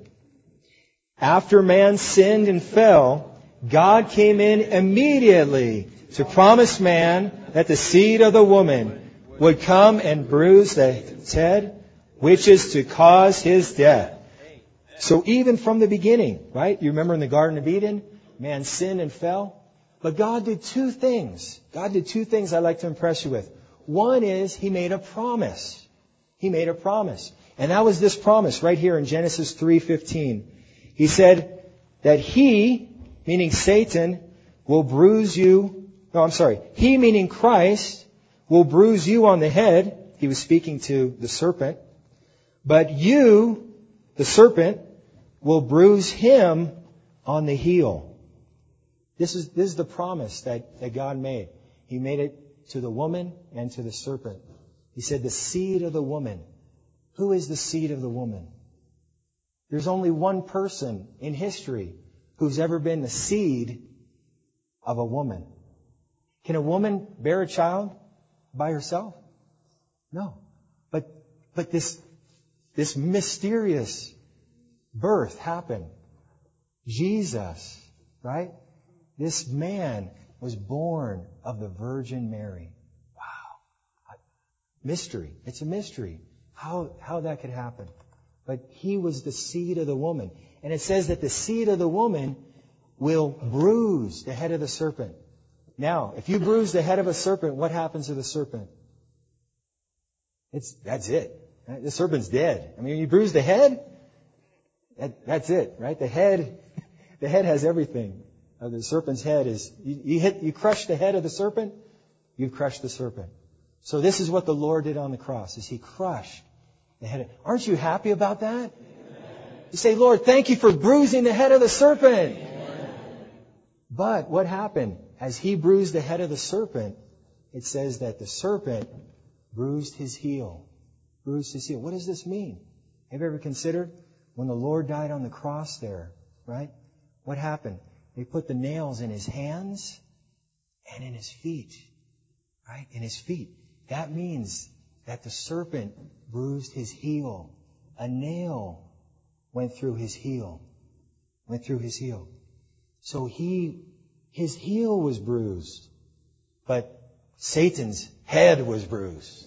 After man sinned and fell, God came in immediately to promise man that the seed of the woman would come and bruise his head, which is to cause his death. So even from the beginning, right? You remember in the Garden of Eden, man sinned and fell. But God did two things. God did two things I'd like to impress you with. One is He made a promise. He made a promise. And that was this promise right here in Genesis 3:15. He said that He, meaning Satan, will bruise you. No, I'm sorry. He, meaning Christ, will bruise you on the head. He was speaking to the serpent. But you, the serpent, will bruise him on the heel. This is the promise that God made. He made it to the woman and to the serpent. He said the seed of the woman. Who is the seed of the woman? There's only one person in history who's ever been the seed of a woman. Can a woman bear a child by herself? No. But this mysterious birth happened. Jesus, right? This man was born of the Virgin Mary. Wow. Mystery. It's a mystery. How that could happen. But he was the seed of the woman. And it says that the seed of the woman will bruise the head of the serpent. Now, if you bruise the head of a serpent, what happens to the serpent? That's it. The serpent's dead. I mean, you bruise the head, that's it, right? The head has everything. The serpent's head is, you crush the head of the serpent, you've crushed the serpent. So this is what the Lord did on the cross, is He crushed the head. Aren't you happy about that? You say, Lord, thank you for bruising the head of the serpent. But what happened? As He bruised the head of the serpent, it says that the serpent bruised his heel. Bruised his heel. What does this mean? Have you ever considered when the Lord died on the cross there, right? What happened? They put the nails in His hands and in His feet, right? In His feet. That means that the serpent bruised his heel. A nail went through his heel. Went through his heel. So his heel was bruised, but Satan's head was bruised.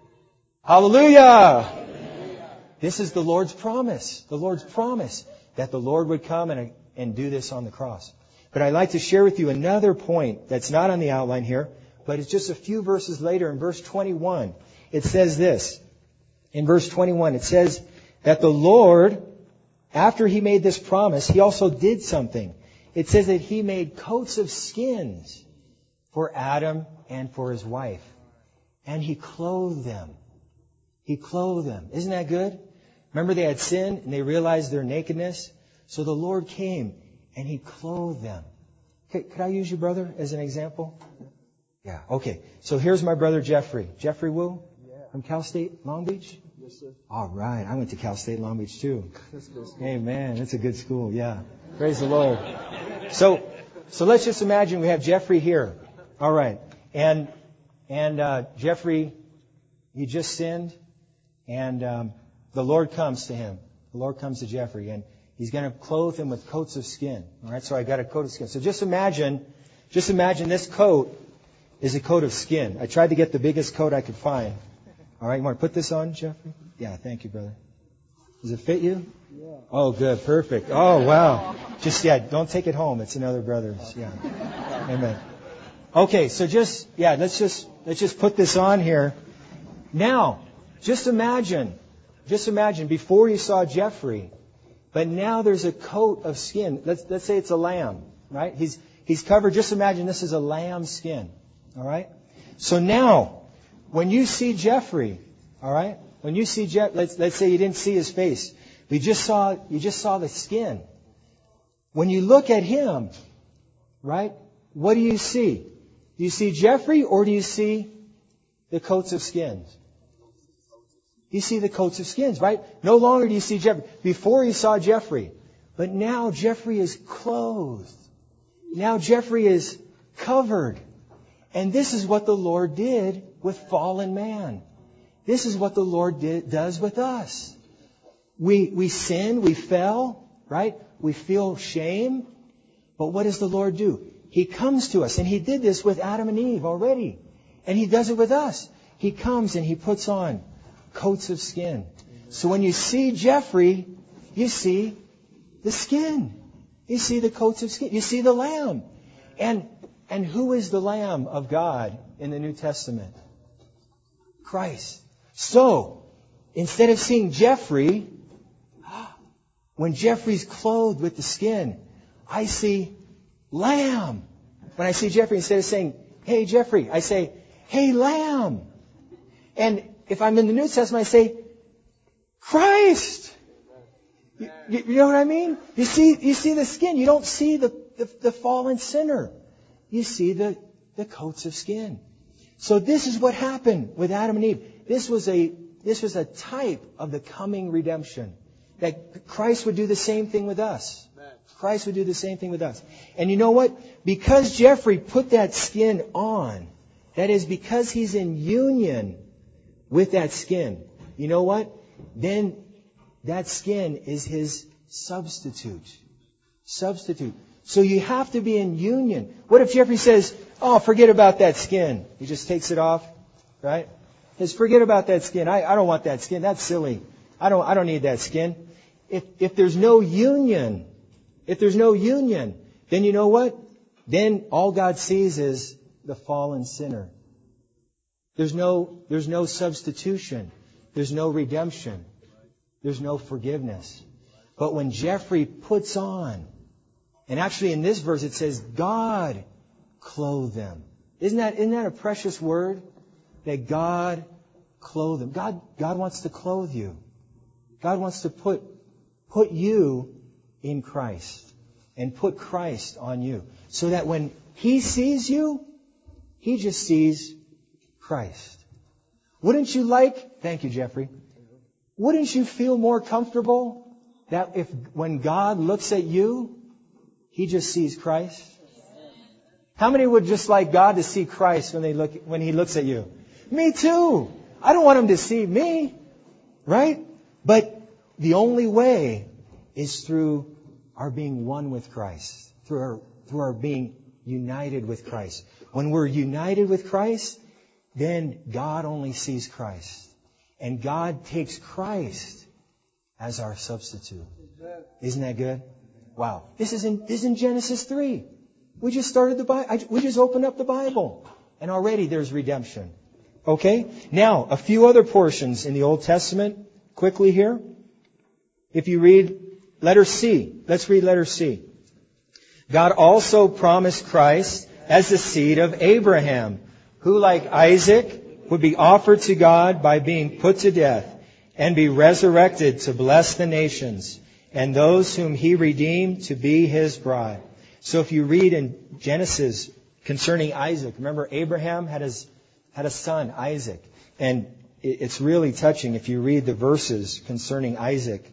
Hallelujah! This is the Lord's promise. The Lord's promise that the Lord would come and do this on the cross. But I'd like to share with you another point that's not on the outline here, but it's just a few verses later in verse 21. It says this. In verse 21, it says that the Lord, after He made this promise, He also did something. It says that He made coats of skins for Adam and for his wife. And He clothed them. He clothed them. Isn't that good? Remember they had sinned and they realized their nakedness? So the Lord came and He clothed them. Could I use you, brother, as an example? Yeah, okay. So here's my brother Jeffrey. Jeffrey Wu? From Cal State Long Beach? Yes, sir. All right. I went to Cal State Long Beach too. Amen. That's a good school. Yeah. Praise the Lord. So let's just imagine we have Jeffrey here. All right. And Jeffrey, he just sinned, and the Lord comes to him. The Lord comes to Jeffrey, and He's going to clothe him with coats of skin. All right. So I got a coat of skin. So just imagine this coat is a coat of skin. I tried to get the biggest coat I could find. All right. You want to put this on, Jeffrey? Yeah. Thank you, brother. Does it fit you? Yeah. Oh, good. Perfect. Oh, wow. Just, don't take it home. It's another brother's. Yeah. Amen. Okay, so let's just put this on here. Now, just imagine before you saw Jeffrey, but now there's a coat of skin. Let's say it's a lamb, right? He's covered. Just imagine this is a lamb skin. All right? So now, when you see Jeffrey, all right? When you see let's say you didn't see his face. You just saw the skin. When you look at him, right? What do you see? Do you see Jeffrey or do you see the coats of skins? You see the coats of skins, right? No longer do you see Jeffrey. Before you saw Jeffrey. But now Jeffrey is clothed. Now Jeffrey is covered. And this is what the Lord did with fallen man. This is what the Lord does with us. We sin, we fell, right? We feel shame. But what does the Lord do? He comes to us. And He did this with Adam and Eve already. And He does it with us. He comes and He puts on coats of skin. So when you see Jeffrey, you see the skin. You see the coats of skin. You see the lamb. And who is the Lamb of God in the New Testament? Christ. So, instead of seeing Jeffrey, when Jeffrey's clothed with the skin, I see Lamb. When I see Jeffrey, instead of saying, hey Jeffrey, I say, hey Lamb. And if I'm in the New Testament, I say, Christ. You know what I mean? You see the skin. You don't see the fallen sinner. You see the coats of skin. So this is what happened with Adam and Eve. This was a type of the coming redemption. That Christ would do the same thing with us. Christ would do the same thing with us. And you know what? Because Jeffrey put that skin on, that is because he's in union with that skin, you know what? Then that skin is his substitute. So you have to be in union. What if Jeffrey says, oh, forget about that skin. He just takes it off, right? He says, forget about that skin. I don't want that skin. That's silly. I don't need that skin. If there's no union, then you know what? Then all God sees is the fallen sinner. There's no substitution. There's no redemption. There's no forgiveness. But when Jeffrey puts on, and actually in this verse it says, God clothed them. Isn't that a precious word? That God clothed them. God wants to clothe you. God wants to put you in Christ and put Christ on you. So that when He sees you, He just sees Christ. Wouldn't you thank you, Jeffrey. Wouldn't you feel more comfortable that when God looks at you, He just sees Christ? How many would just like God to see Christ when He looks at you? Me too. I don't want Him to see me, right? But the only way is through our being one with Christ, through our being united with Christ. When we're united with Christ, then God only sees Christ. And God takes Christ as our substitute. Isn't that good? Wow. This is in Genesis 3. We just started the Bible. We just opened up the Bible. And already there's redemption. Okay? Now, a few other portions in the Old Testament. Quickly here. If you read letter C. Let's read letter C. God also promised Christ as the seed of Abraham, who like Isaac would be offered to God by being put to death and be resurrected to bless the nations and those whom He redeemed to be His bride. So if you read in Genesis concerning Isaac, remember Abraham had a son, Isaac. And it's really touching if you read the verses concerning Isaac.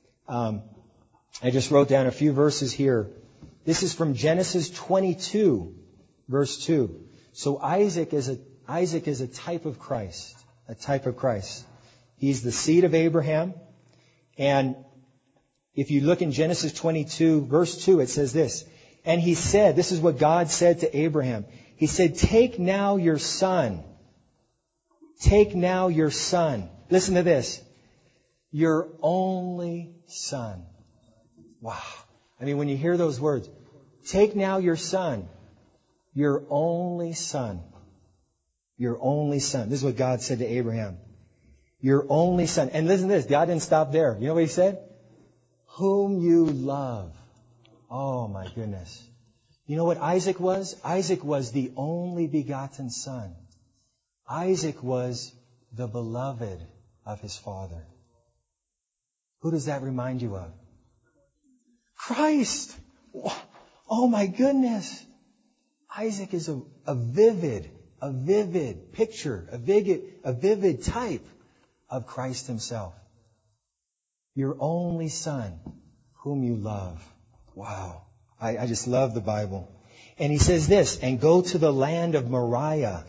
I just wrote down a few verses here. This is from Genesis 22, verse 2. So Isaac is a type of Christ. A type of Christ. He's the seed of Abraham. And if you look in Genesis 22, verse 2, it says this. And He said, this is what God said to Abraham. He said, take now your son. Take now your son. Listen to this. Your only son. Wow. I mean, when you hear those words, take now your son, your only son, your only son. This is what God said to Abraham. Your only son. And listen to this. God didn't stop there. You know what He said? Whom you love. Oh my goodness. You know what Isaac was? Isaac was the only begotten son. Isaac was the beloved of his father. Who does that remind you of? Christ! Oh my goodness! Isaac is a vivid picture, a vivid type of Christ Himself. Your only son, whom you love. Wow. I just love the Bible. And He says this, and go to the land of Moriah,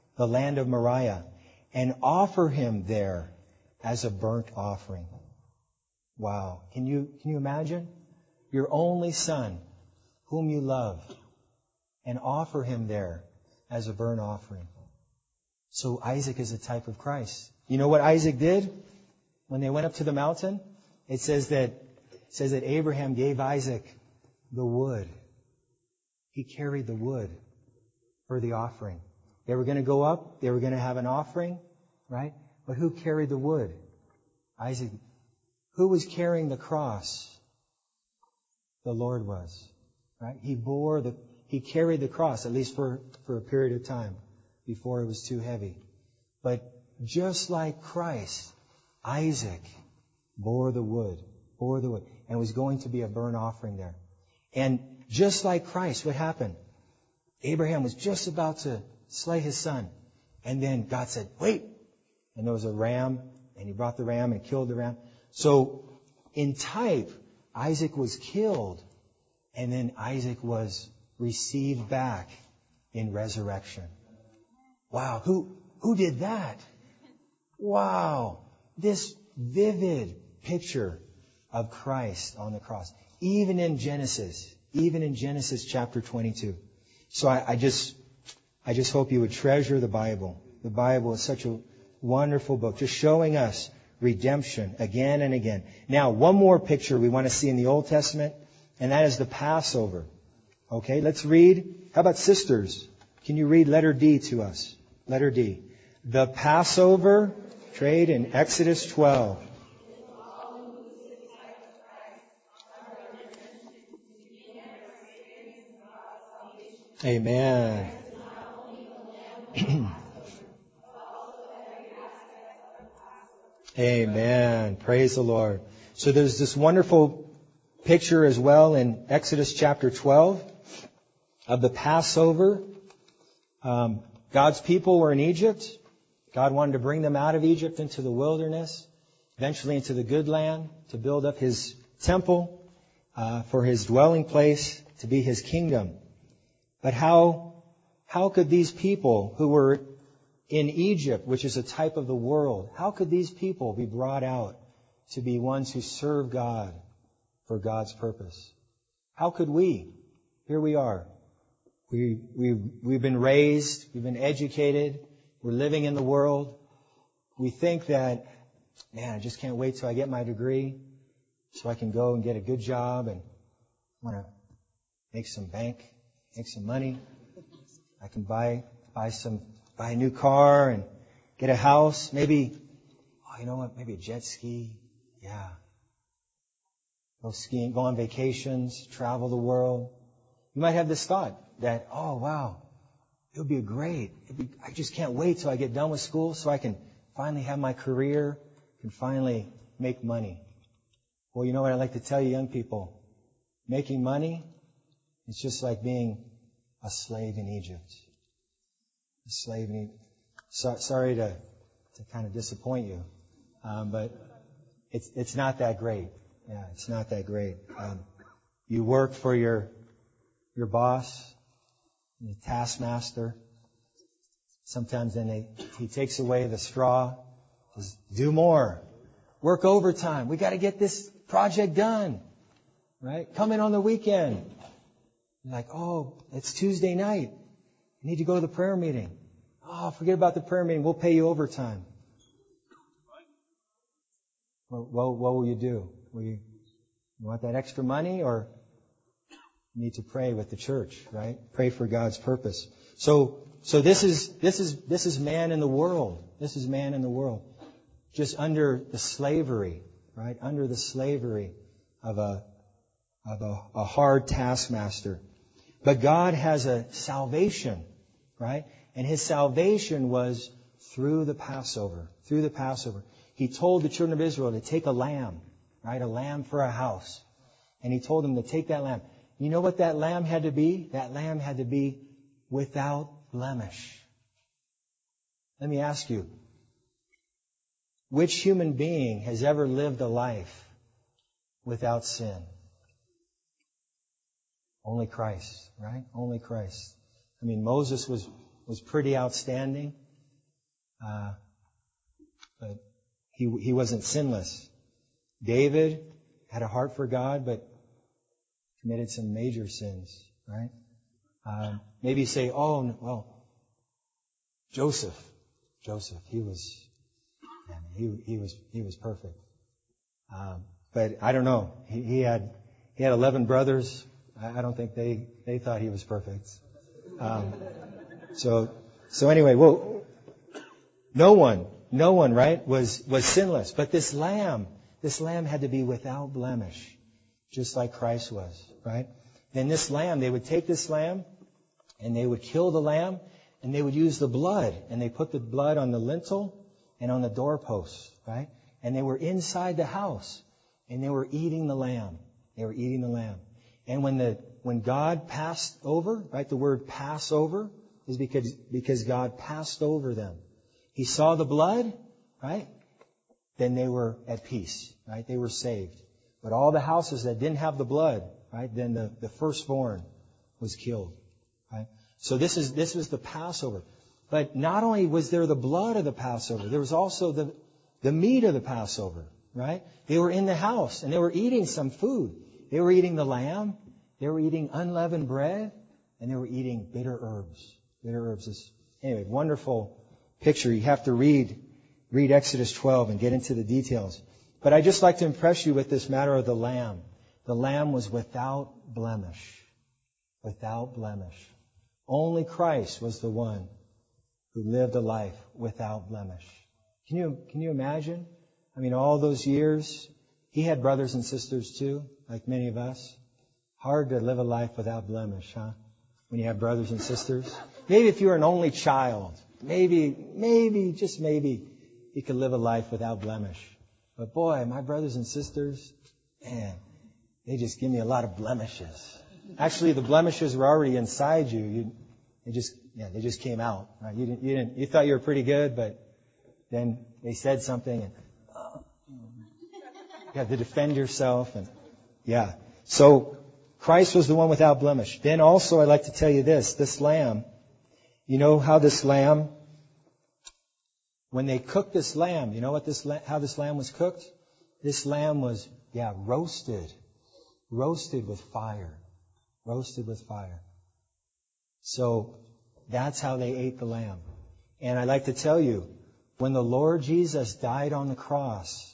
and offer him there as a burnt offering. Wow. Can you imagine? Your only son, whom you love, and offer him there as a burnt offering. So Isaac is a type of Christ. You know what Isaac did when they went up to the mountain? It says that Abraham gave Isaac the wood. He carried the wood for the offering. They were going to go up. They were going to have an offering, right? But who carried the wood? Isaac. Who was carrying the cross? The Lord was, right? He carried the cross, at least for a period of time, before it was too heavy. But just like Christ, Isaac bore the wood, and was going to be a burnt offering there. And just like Christ, what happened? Abraham was just about to slay his son. And then God said, wait. And there was a ram, and He brought the ram and killed the ram. So, in type, Isaac was killed, and then Isaac was received back in resurrection. Wow, who did that? Wow, this vivid picture of Christ on the cross, even in Genesis chapter 22. So I just hope you would treasure the Bible. The Bible is such a wonderful book, just showing us redemption again and again. Now, one more picture we want to see in the Old Testament, and that is the Passover. Okay, let's read. How about sisters? Can you read letter D to us? Letter D. The Passover, trade in Exodus 12. Amen. Amen. Praise the Lord. So there's this wonderful picture as well in Exodus chapter 12 of the Passover. God's people were in Egypt. God wanted to bring them out of Egypt into the wilderness, eventually into the good land, to build up His temple, for His dwelling place, to be His kingdom. But how could these people who were in Egypt, which is a type of the world, how could these people be brought out to be ones who serve God for God's purpose? How could we? Here we are. We've been raised, we've been educated, we're living in the world. We think that, man, I just can't wait till I get my degree so I can go and get a good job and want to make some bank, make some money. I can buy a new car and get a house. Maybe, you know what? Maybe a jet ski. Yeah. Go skiing, go on vacations, travel the world. You might have this thought that, oh wow, it would be great. I just can't wait till I get done with school so I can finally have my career and finally make money. Well, you know what I'd like to tell you young people? Making money is just like being a slave in Egypt. A slave in Egypt. Sorry to kind of disappoint you, but it's not that great. Yeah, it's not that great. You work for your boss, the taskmaster. Sometimes then he takes away the straw. Says, do more. Work overtime. We got to get this project done. Right? Come in on the weekend. You're like, oh, it's Tuesday night. I need to go to the prayer meeting. Oh, forget about the prayer meeting. We'll pay you overtime. what will you do? You want that extra money, or you need to pray with the church, right? Pray for God's purpose. So this is man in the world. This is man in the world. Just under the slavery, right? Under the slavery of a hard taskmaster. But God has a salvation, right? And His salvation was through the Passover. Through the Passover. He told the children of Israel to take a lamb, right? A lamb for a house. And He told them to take that lamb. You know what that lamb had to be? That lamb had to be without blemish. Let me ask you, which human being has ever lived a life without sin? Only Christ, right? Only Christ. I mean, Moses was pretty outstanding, but he wasn't sinless. David had a heart for God, but committed some major sins, right? Maybe you say, oh, well, Joseph, he was perfect. But I don't know. He had 11 brothers. I don't think they thought he was perfect. So anyway, well, no one, right, was sinless. But this lamb had to be without blemish, just like Christ was, right? And this lamb, they would take this lamb, and they would kill the lamb, and they would use the blood, and they put the blood on the lintel and on the doorposts, right? And they were inside the house, and they were eating the lamb. They were eating the lamb. And when God passed over, right, the word Passover is because God passed over them. He saw the blood, right? Then they were at peace, right? They were saved. But all the houses that didn't have the blood, right, then the firstborn was killed, right? So this was the Passover. But not only was there the blood of the Passover, there was also the meat of the Passover, right? They were in the house and they were eating some food. They were eating the lamb, they were eating unleavened bread, and they were eating bitter herbs. Bitter herbs. Anyway, wonderful picture. You have to read Exodus 12 and get into the details. But I'd just like to impress you with this matter of the lamb. The lamb was without blemish. Without blemish. Only Christ was the one who lived a life without blemish. Can you imagine? I mean, all those years, He had brothers and sisters too, like many of us. Hard to live a life without blemish, huh? When you have brothers and sisters. Maybe if you're an only child, maybe, just maybe, you could live a life without blemish. But boy, my brothers and sisters, man, they just give me a lot of blemishes. Actually, the blemishes were already inside you. They just came out. Right? You thought you were pretty good, but then they said something, and you have to defend yourself. And yeah, so Christ was the one without blemish. Then also, I'd like to tell you this lamb. You know how this lamb, when they cooked this lamb, you know how this lamb was cooked? This lamb was, roasted with fire. Roasted with fire. So that's how they ate the lamb. And I'd like to tell you, when the Lord Jesus died on the cross,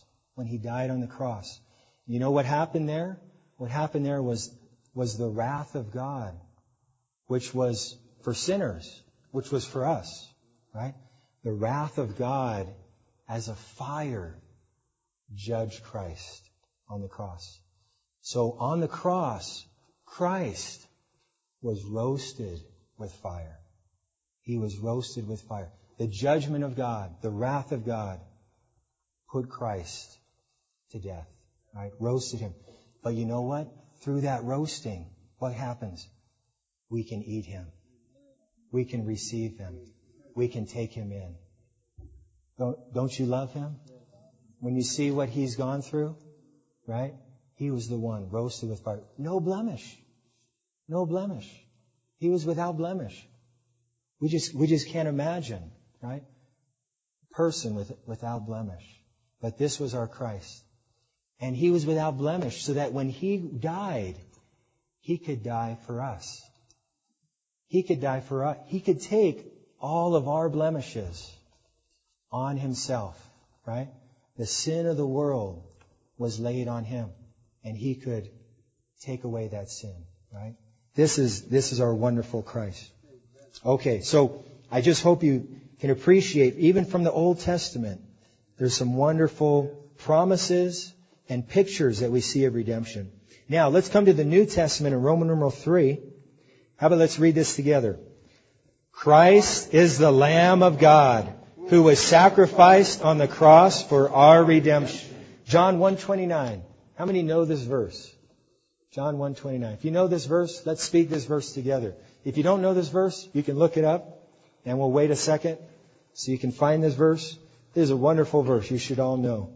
you know what happened there? What happened there was the wrath of God, which was for sinners, which was for us, right? The wrath of God as a fire judged Christ on the cross. So on the cross, Christ was roasted with fire. He was roasted with fire. The judgment of God, the wrath of God, put Christ to death, right? Roasted Him. But you know what? Through that roasting, what happens? We can eat Him. We can receive Him. We can take Him in. Don't you love Him? When you see what He's gone through, right? He was the one roasted with fire. No blemish. No blemish. He was without blemish. We just can't imagine, right? A person without blemish. But this was our Christ. And He was without blemish so that when He died, He could die for us. He could die for us. He could take all of our blemishes on Himself, right? The sin of the world was laid on Him, and He could take away that sin, right? This is our wonderful Christ. Okay, so I just hope you can appreciate, even from the Old Testament, there's some wonderful promises and pictures that we see of redemption. Now, let's come to the New Testament in Roman numeral 3. How about let's read this together? Christ is the Lamb of God who was sacrificed on the cross for our redemption. John 1:29. How many know this verse? John 1:29. If you know this verse, let's speak this verse together. If you don't know this verse, you can look it up, and we'll wait a second so you can find this verse. This is a wonderful verse you should all know.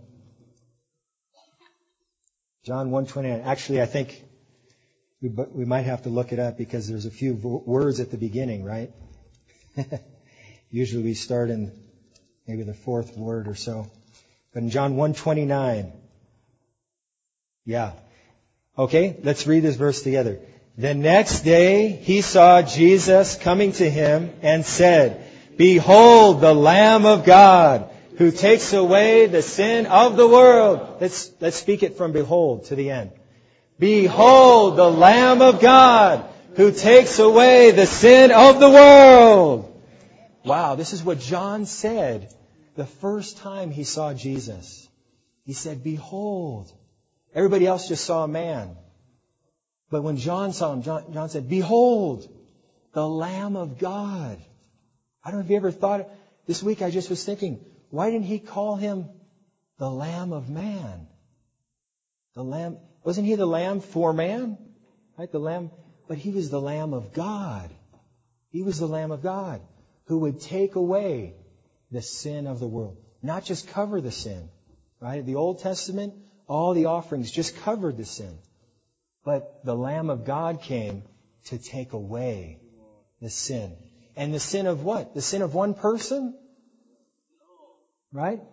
John 1:29. Actually, I think we might have to look it up because there's a few words at the beginning, right? Usually we start in maybe the fourth word or so. But in John 1:29, yeah. Okay, let's read this verse together. The next day he saw Jesus coming to him and said, Behold the Lamb of God who takes away the sin of the world. Let's speak it from behold to the end. Behold the Lamb of God who takes away the sin of the world. Wow, this is what John said the first time he saw Jesus. He said, Behold. Everybody else just saw a man. But when John saw him, John said, Behold, the Lamb of God. I don't know if you ever thought, this week I just was thinking, why didn't he call him the Lamb of Man? The Lamb, wasn't he the Lamb for man? Right, the Lamb, but he was the Lamb of God. He was the Lamb of God who would take away the sin of the world. Not just cover the sin. Right? The Old Testament, all the offerings just covered the sin. But the Lamb of God came to take away the sin. And the sin of what? The sin of one person? Right?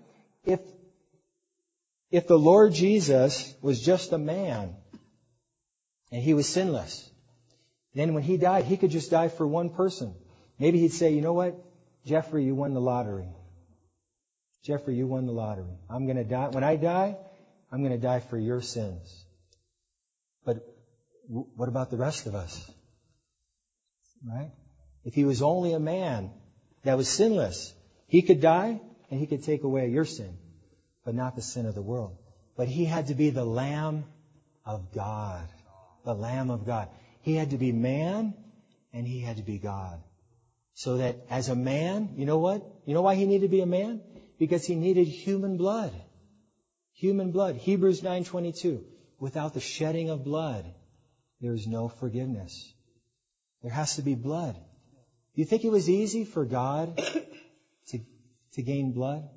If the Lord Jesus was just a man and He was sinless, then when He died, He could just die for one person. Maybe He'd say, you know what? Jeffrey, you won the lottery. Jeffrey, you won the lottery. I'm going to die. When I die, I'm going to die for your sins. But what about the rest of us? Right? If He was only a man that was sinless, He could die and He could take away your sin, but not the sin of the world. But He had to be the Lamb of God. The Lamb of God. He had to be man and He had to be God. So that as a man, you know what? You know why He needed to be a man? Because He needed human blood. Human blood. Hebrews 9:22. Without the shedding of blood, there is no forgiveness. There has to be blood. Do you think it was easy for God to gain blood?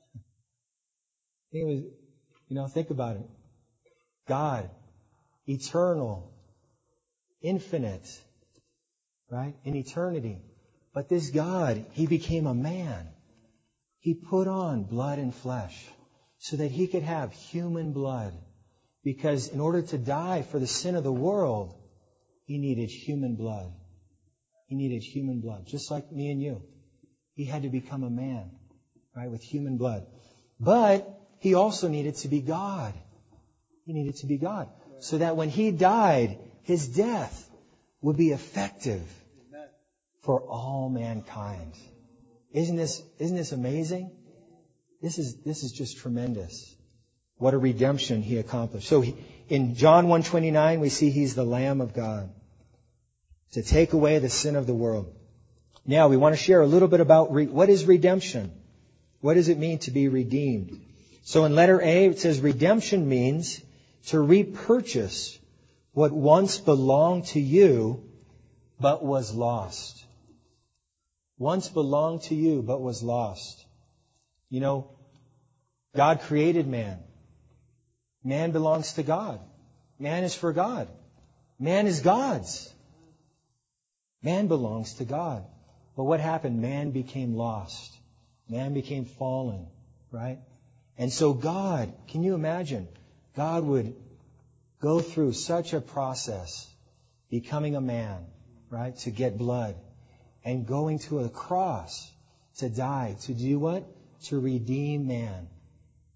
It was, think about it. God, eternal, infinite, right? In eternity. But this God, He became a man. He put on blood and flesh so that He could have human blood. Because in order to die for the sin of the world, He needed human blood. He needed human blood, just like me and you. He had to become a man, right, with human blood. But He also needed to be God. He needed to be God. So that when He died, His death would be effective for all mankind. Isn't this amazing? This is just tremendous. What a redemption He accomplished. So in John 1:29, we see He's the Lamb of God to take away the sin of the world. Now, we want to share a little bit about what is redemption. What does it mean to be redeemed? So in letter A, it says redemption means to repurchase what once belonged to you but was lost. Once belonged to you but was lost. God created man. Man belongs to God. Man is for God. Man is God's. Man belongs to God. But what happened? Man became lost. Man became fallen, right? And so God, can you imagine? God would go through such a process, becoming a man, right? To get blood. And going to a cross to die. To do what? To redeem man.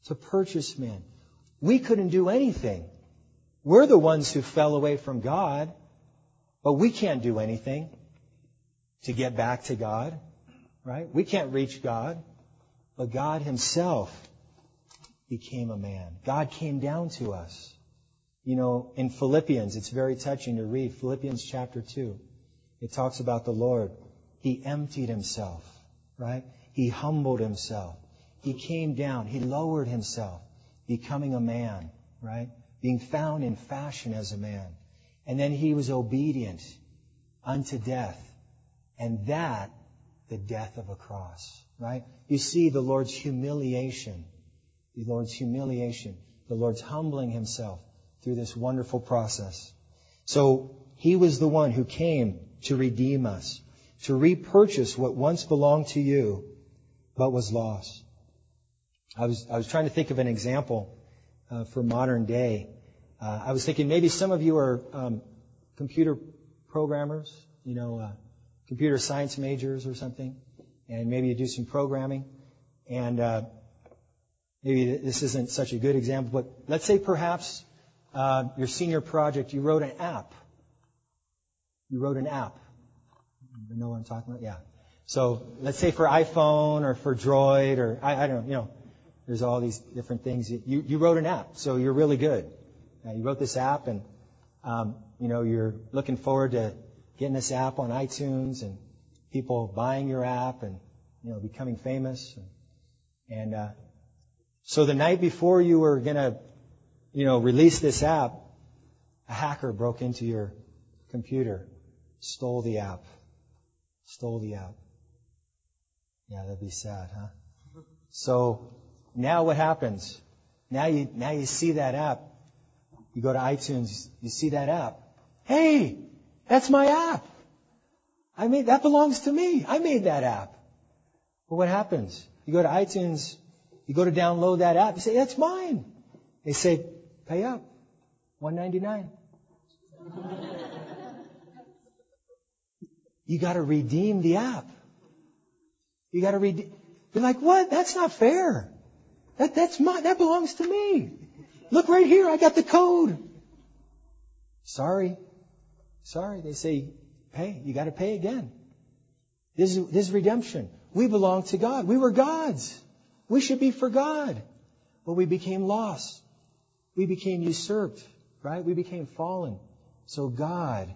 To purchase man. We couldn't do anything. We're the ones who fell away from God, but we can't do anything to get back to God, right? We can't reach God, but God Himself became a man. God came down to us. You know, in Philippians, it's very touching to read. Philippians chapter 2. It talks about the Lord. He emptied Himself, right? He humbled Himself. He came down. He lowered Himself, becoming a man, right? Being found in fashion as a man. And then He was obedient unto death. And that, the death of a cross, right? You see the Lord's humiliation. The Lord's humiliation. The Lord's humbling Himself through this wonderful process. So He was the one who came to redeem us, to repurchase what once belonged to you, but was lost. I was trying to think of an example for modern day. I was thinking maybe some of you are computer programmers, computer science majors or something, and maybe you do some programming. And maybe this isn't such a good example, but let's say perhaps your senior project, you wrote an app. You wrote an app. You know what I'm talking about? Yeah. So let's say for iPhone or for Droid or I don't know, there's all these different things. You wrote an app, so you're really good. You wrote this app, and you're looking forward to getting this app on iTunes and people buying your app and becoming famous. And so the night before you were gonna release this app, a hacker broke into your computer, stole the app. Yeah, that'd be sad, huh? So now what happens? Now you see that app. You go to iTunes, you see that app. Hey, that's my app. That belongs to me. I made that app. Well, what happens? You go to iTunes, you go to download that app, you say, that's mine. They say, pay up. $1.99. You got to redeem the app. You got to redeem. You're like, what? That's not fair. That's mine. That belongs to me. Look right here. I got the code. Sorry. They say, pay. You got to pay again. This is redemption. We belong to God. We were God's. We should be for God. But we became lost. We became usurped, right? We became fallen. So God,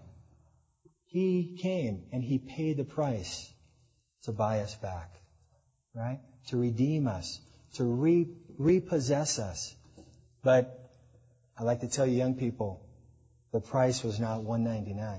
He came and He paid the price to buy us back, right? To redeem us, to repossess us. But I like to tell you young people, the price was not $1.99.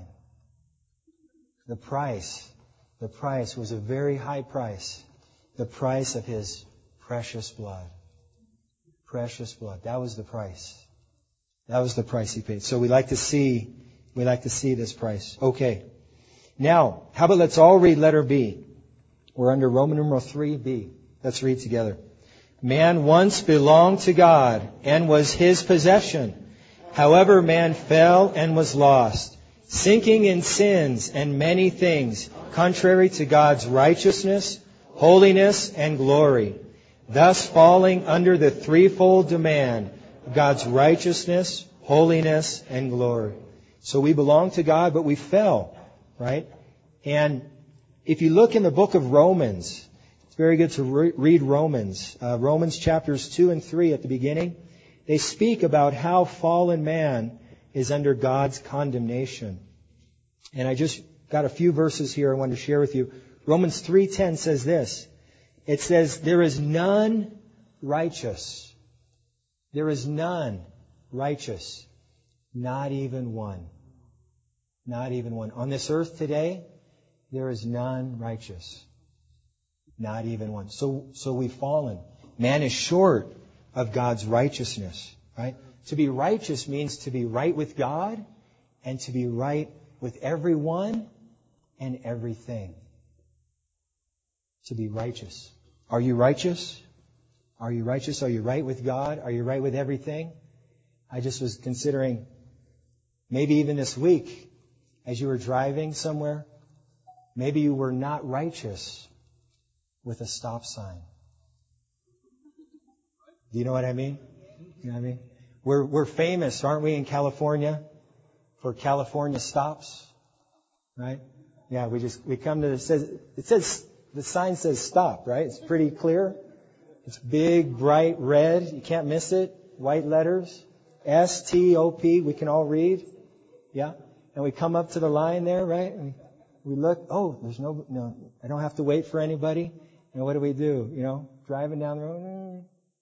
The price was a very high price. The price of His precious blood. Precious blood. That was the price. That was the price He paid. So we like to see this price. Okay. Now, how about let's all read letter B. We're under Roman numeral 3b. Let's read together. Man once belonged to God and was His possession. However, man fell and was lost, sinking in sins and many things, contrary to God's righteousness, holiness, and glory, thus falling under the threefold demand of God's righteousness, holiness, and glory. So we belong to God, but we fell, right? And if you look in the book of Romans, it's very good to read Romans. Romans chapters 2 and 3 at the beginning. They speak about how fallen man is under God's condemnation. And I just got a few verses here I want to share with you. Romans 3:10 says this. It says, there is none righteous. There is none righteous. Not even one. Not even one. On this earth today, there is none righteous. Not even one. So we've fallen. Man is short of God's righteousness, right? To be righteous means to be right with God and to be right with everyone and everything. To be righteous. Are you righteous? Are you righteous? Are you right with God? Are you right with everything? I just was considering maybe even this week as you were driving somewhere, maybe you were not righteous with a stop sign. Do you know what I mean? You know what I mean? We're famous, aren't we, in California for California stops, right? Yeah, we come to the sign says stop, right? It's pretty clear. It's big, bright red. You can't miss it. White letters. S-T-O-P. We can all read. Yeah. And we come up to the line there, right? And we look. Oh, there's no. I don't have to wait for anybody. And what do we do? Driving down the road.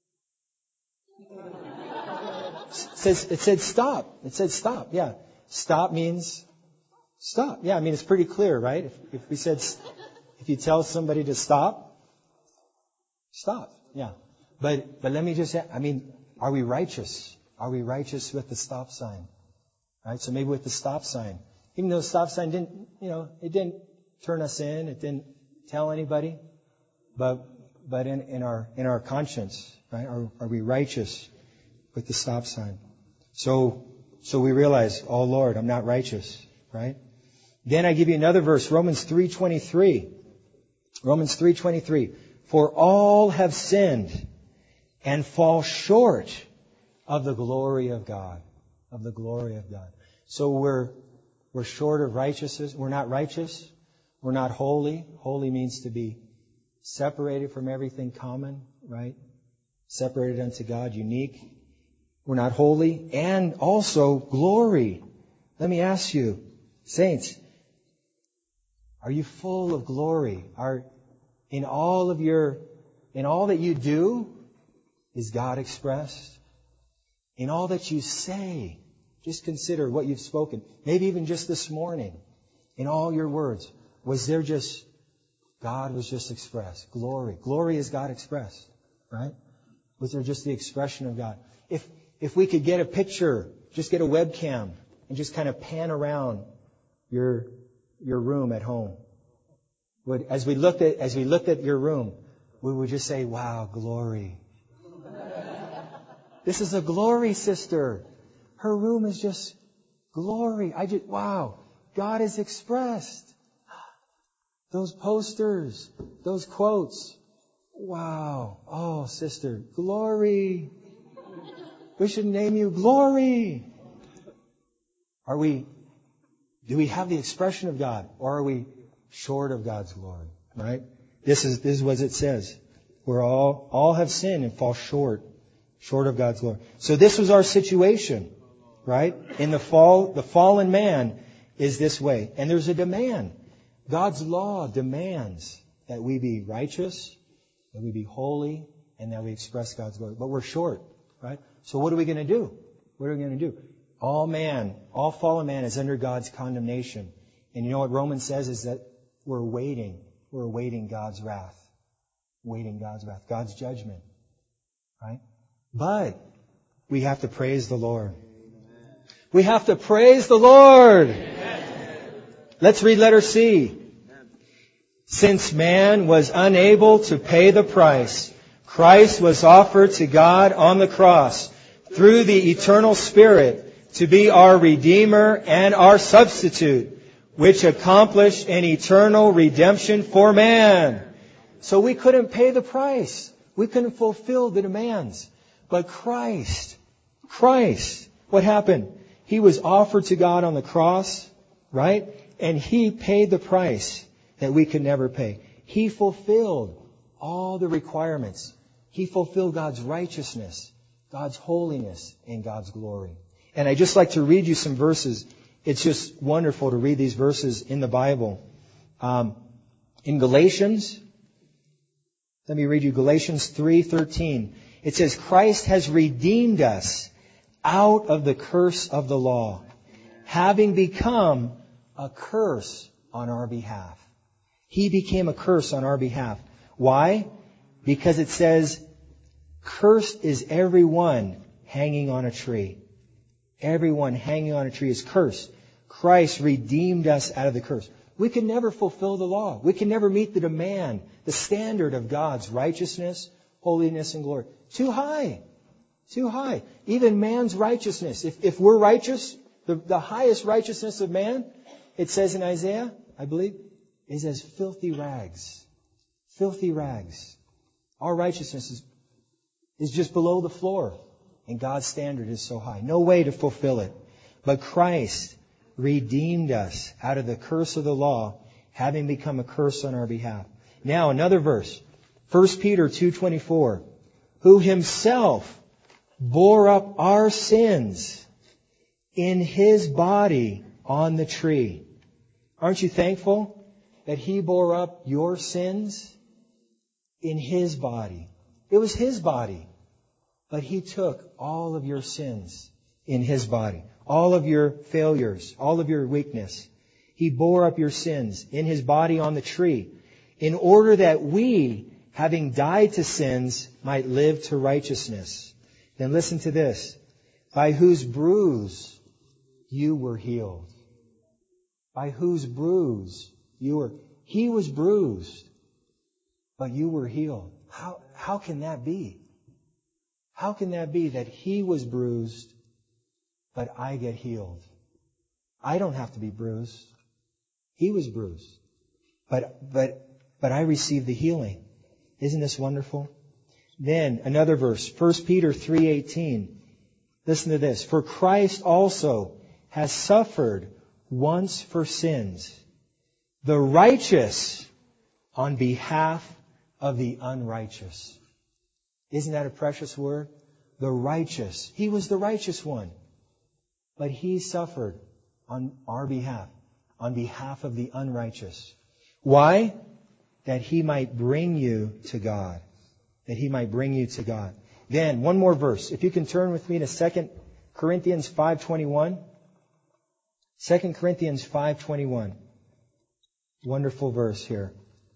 It said stop. It said stop. Yeah. Stop means stop. Yeah. I mean, it's pretty clear, right? If you tell somebody to stop, stop. Yeah. But let me just say, are we righteous? Are we righteous with the stop sign? Right? So maybe with the stop sign. Even though the stop sign it didn't turn us in, it didn't tell anybody. But in our conscience, right? Are we righteous with the stop sign? So we realize, oh Lord, I'm not righteous, right? Then I give you another verse, Romans 3:23. Romans 3:23. For all have sinned and fall short of the glory of God. Of the glory of God. So we're short of righteousness. We're not righteous. We're not holy. Holy means to be separated from everything common, right? Separated unto God, unique. We're not holy. And also glory. Let me ask you, saints, are you full of glory? In all that you do, is God expressed? In all that you say, just consider what you've spoken. Maybe even just this morning, in all your words, God was just expressed. Glory. Glory is God expressed, right? Was there just the expression of God? If we could get a picture, just get a webcam and just kind of pan around your room at home. As we looked at your room, we would just say, wow, glory. This is a glory sister. Her room is just glory. Wow. God is expressed. Those posters, those quotes. Wow. Oh, sister, glory. We should name you Glory. Do we have the expression of God, or are we short of God's glory? Right? This is what it says. We're all have sinned and fall short of God's glory. So this was our situation, right? In the fall, the fallen man is this way. And there's a demand. God's law demands that we be righteous, that we be holy, and that we express God's glory. But we're short, right? So what are we going to do? What are we going to do? All fallen man is under God's condemnation. And you know what Romans says is that we're awaiting God's wrath. Waiting God's wrath, God's judgment. Right? But we have to praise the Lord. We have to praise the Lord. Let's read letter C. Since man was unable to pay the price, Christ was offered to God on the cross through the eternal Spirit to be our Redeemer and our substitute, which accomplished an eternal redemption for man. So we couldn't pay the price. We couldn't fulfill the demands. But Christ, what happened? He was offered to God on the cross, right? And He paid the price that we could never pay. He fulfilled all the requirements. He fulfilled God's righteousness, God's holiness, and God's glory. And I'd just like to read you some verses. It's just wonderful to read these verses in the Bible. In Galatians, let me read you Galatians 3:13. It says, Christ has redeemed us out of the curse of the law, having become a curse on our behalf. He became a curse on our behalf. Why? Because it says, cursed is everyone hanging on a tree. Everyone hanging on a tree is cursed. Christ redeemed us out of the curse. We can never fulfill the law. We can never meet the demand, the standard of God's righteousness, holiness, and glory. Too high. Too high. Even man's righteousness. If we're righteous, the highest righteousness of man, it says in Isaiah, I believe, is as filthy rags. Filthy rags. Our righteousness is just below the floor. And God's standard is so high. No way to fulfill it. But Christ redeemed us out of the curse of the law, having become a curse on our behalf. Now another verse. 1 Peter 2:24. Who himself bore up our sins in His body on the tree. Aren't you thankful that He bore up your sins in His body? It was His body. But He took all of your sins in His body. All of your failures, all of your weakness. He bore up your sins in His body on the tree in order that we, having died to sins, might live to righteousness. Then listen to this. By whose bruise you were healed. By whose bruise you were. He was bruised, but you were healed. How can that be? How can that be that He was bruised, but I get healed? I don't have to be bruised. He was bruised. But I received the healing. Isn't this wonderful? Then another verse, 1 Peter 3:18. Listen to this. For Christ also has suffered once for sins, the righteous on behalf of the unrighteous. Isn't that a precious word? The righteous. He was the righteous one. But He suffered on our behalf, on behalf of the unrighteous. Why? That He might bring you to God. That He might bring you to God. Then, one more verse. If you can turn with me to 2 Corinthians 5:21. 2 Corinthians 5:21. Wonderful verse here.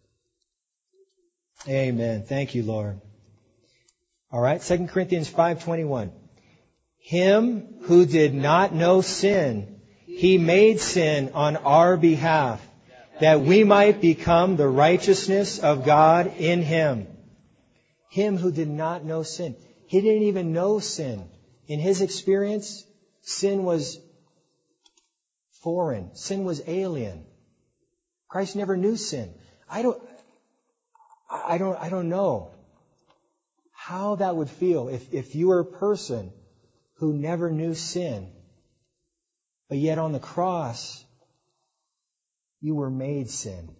Amen. Thank you, Lord. All right, 2 Corinthians 5:21. Him who did not know sin, He made sin on our behalf, that we might become the righteousness of God in Him. Him who did not know sin. He didn't even know sin. In His experience, sin was foreign. Sin was alien. Christ never knew sin. I don't know how that would feel if you were a person who never knew sin, but yet on the cross, you were made sin.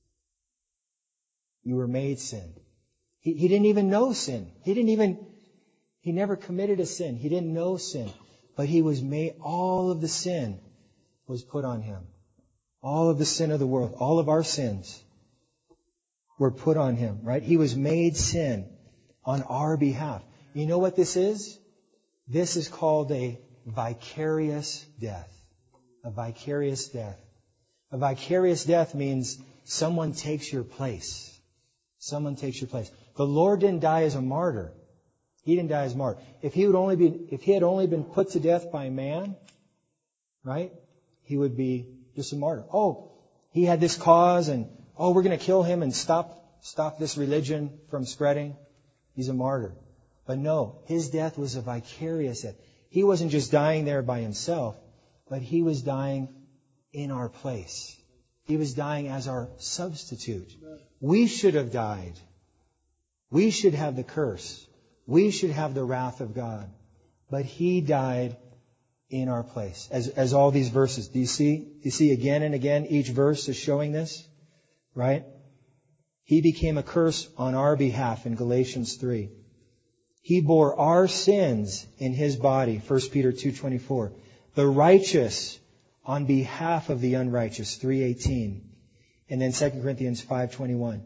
You were made sin. He didn't even know sin. He never committed a sin. He didn't know sin. But He was made, all of the sin was put on Him. All of the sin of the world, all of our sins were put on Him, right? He was made sin on our behalf. You know what this is? This is called a vicarious death. A vicarious death. A vicarious death means someone takes your place. Someone takes your place. The Lord didn't die as a martyr. He didn't die as a martyr. If He had only been put to death by man, right? He would be just a martyr. Oh, he had this cause and we're going to kill him and stop this religion from spreading. He's a martyr. But no, His death was a vicarious death. He wasn't just dying there by Himself, but He was dying in our place. He was dying as our substitute. We should have died. We should have the curse. We should have the wrath of God. But He died in our place. As all these verses. Do you see? You see again and again each verse is showing this? Right? He became a curse on our behalf in Galatians 3. He bore our sins in His body, 1 Peter 2:24. The righteous on behalf of the unrighteous, 3:18. And then 2 Corinthians 5:21.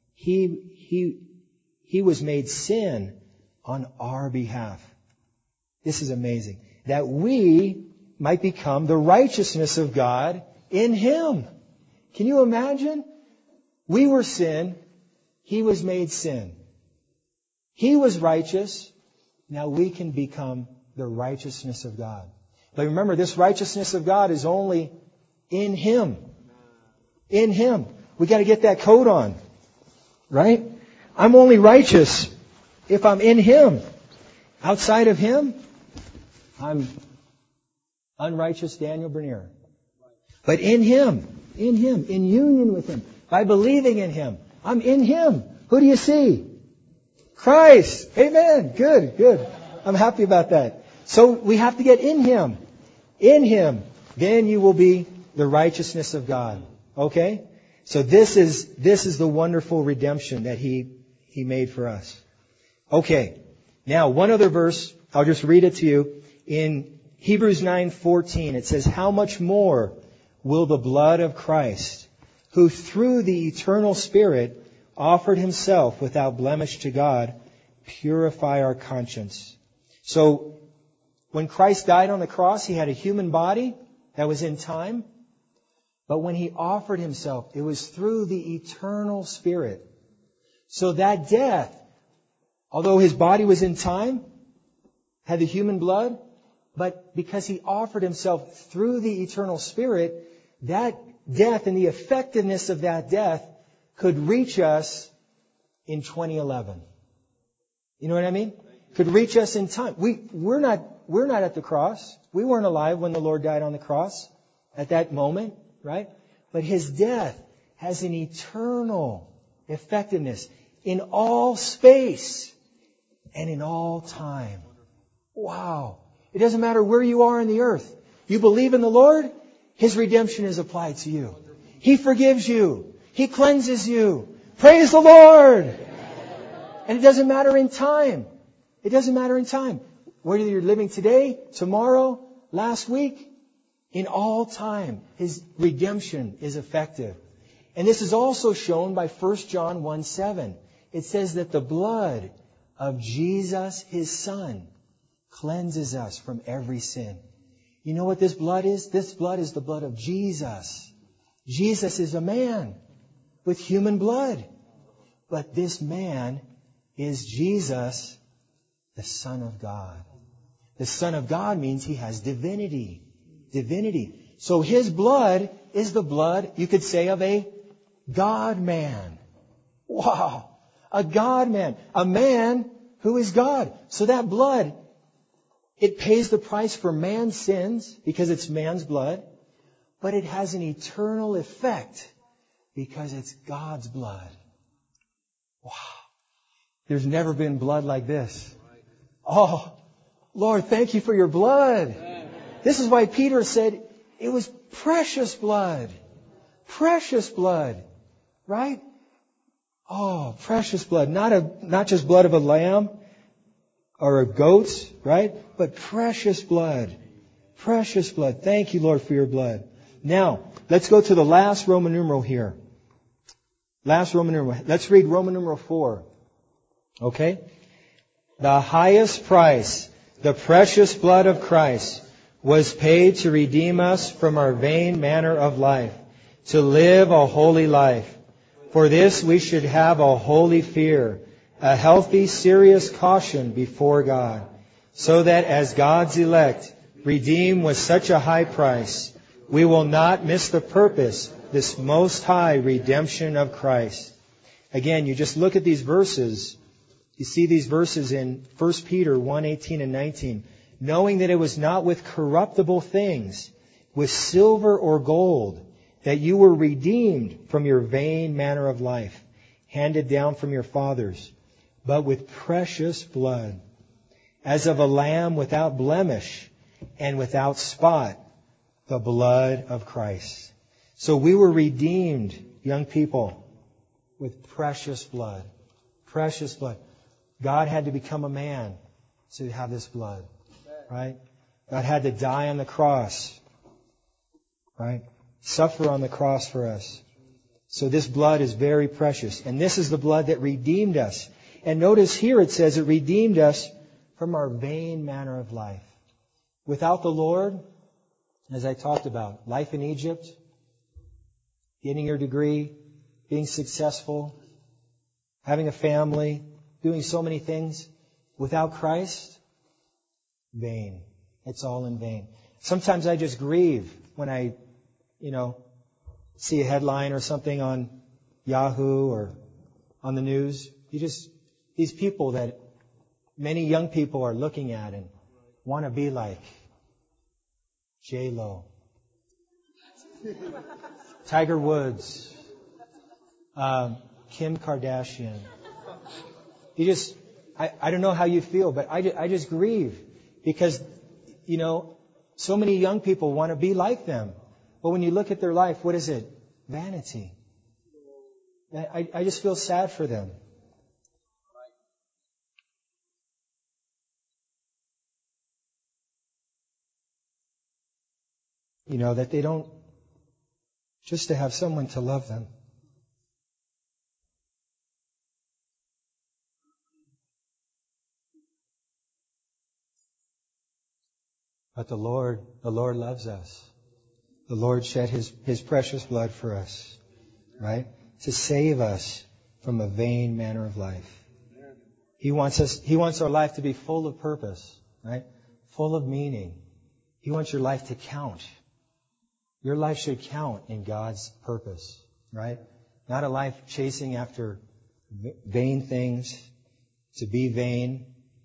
He was made sin on our behalf. This is amazing. That we might become the righteousness of God in Him. Can you imagine? We were sin. He was made sin. He was righteous. Now we can become the righteousness of God. But remember, this righteousness of God is only in Him. In Him. We got to get that coat on. Right? I'm only righteous if I'm in Him. Outside of Him, I'm unrighteous Daniel Bernier. But in Him, in union with Him, by believing in Him, I'm in Him. Who do you see? Christ. Amen. Good, good. I'm happy about that. So we have to get in Him. In Him. Then you will be the righteousness of God. Okay? So this is the wonderful redemption that He made for us. Okay. Now, one other verse. I'll just read it to you. In Hebrews 9:14, it says, "How much more will the blood of Christ, who through the eternal Spirit offered Himself without blemish to God, purify our conscience?" So, when Christ died on the cross, He had a human body that was in time. But when He offered Himself, it was through the eternal Spirit. So that death, although His body was in time, had the human blood, but because He offered Himself through the eternal Spirit, that death and the effectiveness of that death could reach us in 2011. You know what I mean? Could reach us in time. We're not at the cross. We weren't alive when the Lord died on the cross at that moment, right? But His death has an eternal effectiveness in all space and in all time. Wow. It doesn't matter where you are in the earth. You believe in the Lord, His redemption is applied to you. He forgives you. He cleanses you. Praise the Lord. And it doesn't matter in time. It doesn't matter in time. Whether you're living today, tomorrow, last week, in all time, His redemption is effective. And this is also shown by 1 John 1:7. It says that the blood of Jesus, His Son, cleanses us from every sin. You know what this blood is? This blood is the blood of Jesus. Jesus is a man with human blood. But this man is Jesus, the Son of God. The Son of God means He has divinity. Divinity. So His blood is the blood, you could say, of a God-man. Wow. A God-man. A man who is God. So that blood, it pays the price for man's sins because it's man's blood. But it has an eternal effect because it's God's blood. Wow. There's never been blood like this. Oh, Lord, thank You for Your blood. This is why Peter said it was precious blood. Precious blood. Right? Oh, precious blood. Not just blood of a lamb or a goat, right? But precious blood. Precious blood. Thank You, Lord, for Your blood. Now, let's go to the last Roman numeral here. Last Roman numeral. Let's read Roman numeral 4. Okay? The highest price, the precious blood of Christ, was paid to redeem us from our vain manner of life, to live a holy life. For this we should have a holy fear, a healthy, serious caution before God, so that as God's elect, redeemed with such a high price, we will not miss the purpose, this most high redemption of Christ. Again, you just look at these verses. You see these verses in 1 Peter 1:18 and 19. Knowing that it was not with corruptible things, with silver or gold, that you were redeemed from your vain manner of life, handed down from your fathers, but with precious blood, as of a lamb without blemish and without spot, the blood of Christ. So we were redeemed, young people, with precious blood. Precious blood. God had to become a man to have this blood. Right? God had to die on the cross. Right? Suffer on the cross for us. So this blood is very precious. And this is the blood that redeemed us. And notice here it says it redeemed us from our vain manner of life. Without the Lord, as I talked about, life in Egypt, getting your degree, being successful, having a family, doing so many things. Without Christ, vain. It's all in vain. Sometimes I just grieve when I, see a headline or something on Yahoo or on the news. These people that many young people are looking at and want to be like J-Lo, Tiger Woods, Kim Kardashian. I don't know how you feel, but I just grieve because, so many young people want to be like them. But when you look at their life, what is it? Vanity. I just feel sad for them. That they don't, just to have someone to love them. But the Lord loves us. The Lord shed His precious blood for us, right? To save us from a vain manner of life. He wants our life to be full of purpose, right? Full of meaning. He wants your life to count. Your life should count in God's purpose, right? Not a life chasing after vain things, to be vain.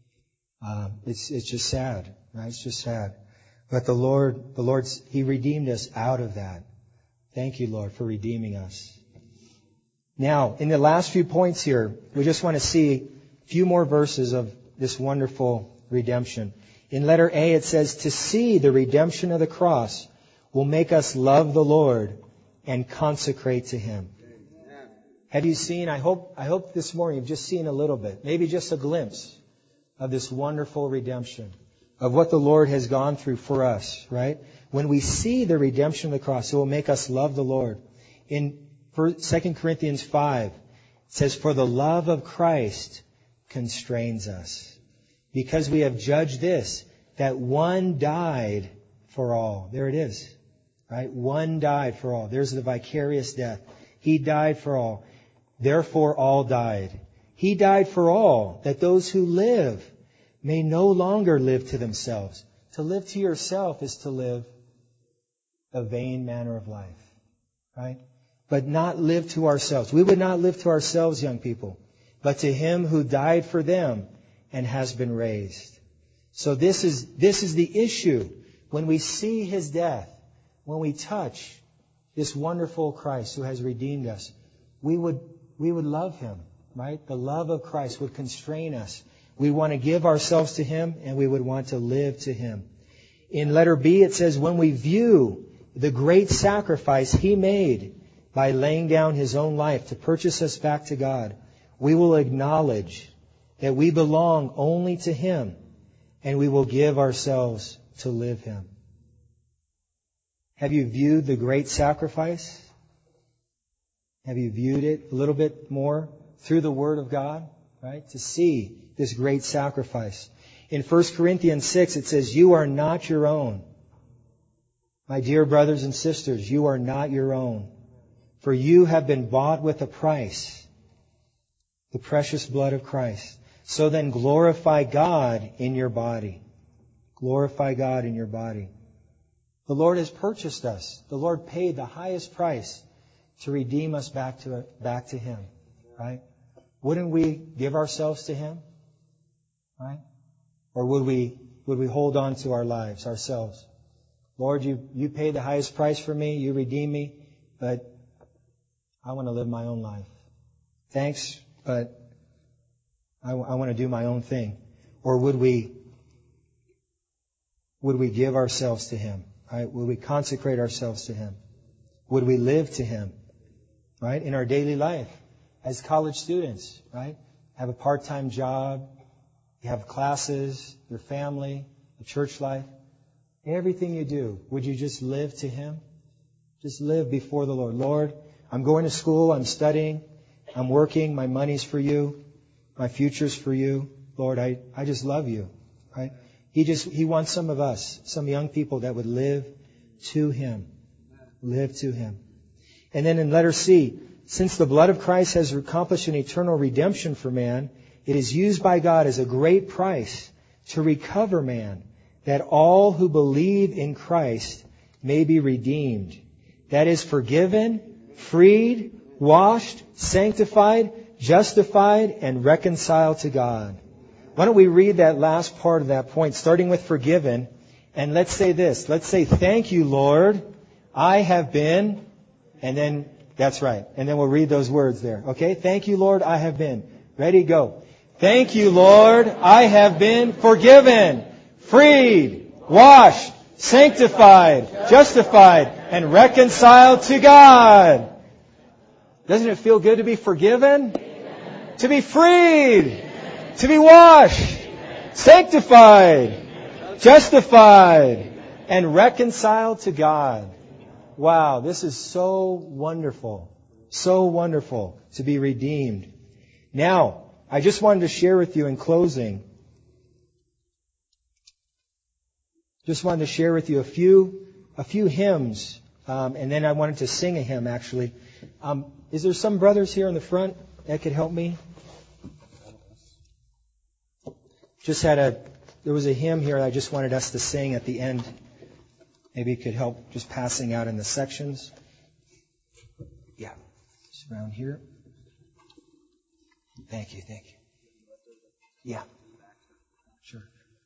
It's just sad, right? It's just sad. But the Lord, He redeemed us out of that. Thank you, Lord, for redeeming us. Now, in the last few points here, we just want to see a few more verses of this wonderful redemption. In letter A, it says, to see the redemption of the cross will make us love the Lord and consecrate to Him. Have you seen, I hope this morning you've just seen a little bit, maybe just a glimpse of this wonderful redemption, of what the Lord has gone through for us, right? When we see the redemption of the cross, it will make us love the Lord. In 2 Corinthians 5, it says, for the love of Christ constrains us, because we have judged this, that one died for all. There it is, right? One died for all. There's the vicarious death. He died for all. Therefore all died. He died for all, that those who live may no longer live to themselves. To live to yourself is to live a vain manner of life, right? But not live to ourselves. We would not live to ourselves, young people, but to Him who died for them and has been raised. So this is the issue. When we see His death, when we touch this wonderful Christ who has redeemed us, we would love Him, right? The love of Christ would constrain us. We want to give ourselves to Him, and we would want to live to Him. In letter B, it says, when we view the great sacrifice He made by laying down His own life to purchase us back to God, we will acknowledge that we belong only to Him, and we will give ourselves to live Him. Have you viewed the great sacrifice? Have you viewed it a little bit more through the Word of God, right? To see this great sacrifice. In 1 Corinthians 6, it says, you are not your own. My dear brothers and sisters, you are not your own. For you have been bought with a price, the precious blood of Christ. So then glorify God in your body. Glorify God in your body. The Lord has purchased us. The Lord paid the highest price to redeem us back to Him, right? Wouldn't we give ourselves to Him, right? Or would we hold on to our lives, ourselves? Lord, you paid the highest price for me. You redeemed me, but I want to live my own life. Thanks, but I want to do my own thing. Or would we give ourselves to Him? Right? Would we consecrate ourselves to Him? Would we live to Him? Right? In our daily life. As college students, right? Have a part-time job. You have classes, your family, a church life. Everything you do, would you just live to Him? Just live before the Lord. Lord, I'm going to school, I'm studying, I'm working, my money's for you, my future's for you. Lord, I just love you. Right? He wants some of us, some young people that would live to Him. Live to Him. And then in letter C, since the blood of Christ has accomplished an eternal redemption for man, it is used by God as a great price to recover man, that all who believe in Christ may be redeemed. That is, forgiven, freed, washed, sanctified, justified, and reconciled to God. Why don't we read that last part of that point, starting with forgiven, and let's say this. Let's say, thank you, Lord, I have been, and then, that's right, and then we'll read those words there. Okay? Thank you, Lord, I have been. Ready, go. Thank you, Lord. I have been forgiven, freed, washed, sanctified, justified, and reconciled to God. Doesn't it feel good to be forgiven? Amen. To be freed? Amen. To be washed? Amen. Sanctified, justified, and reconciled to God. Wow, this is so wonderful. So wonderful to be redeemed. Now, I just wanted to share with you in closing, a few hymns, and then I wanted to sing a hymn actually. Is there some brothers here in the front that could help me? There was a hymn here I just wanted us to sing at the end. Maybe it could help just passing out in the sections. Yeah, just around here. Thank you. Yeah, sure.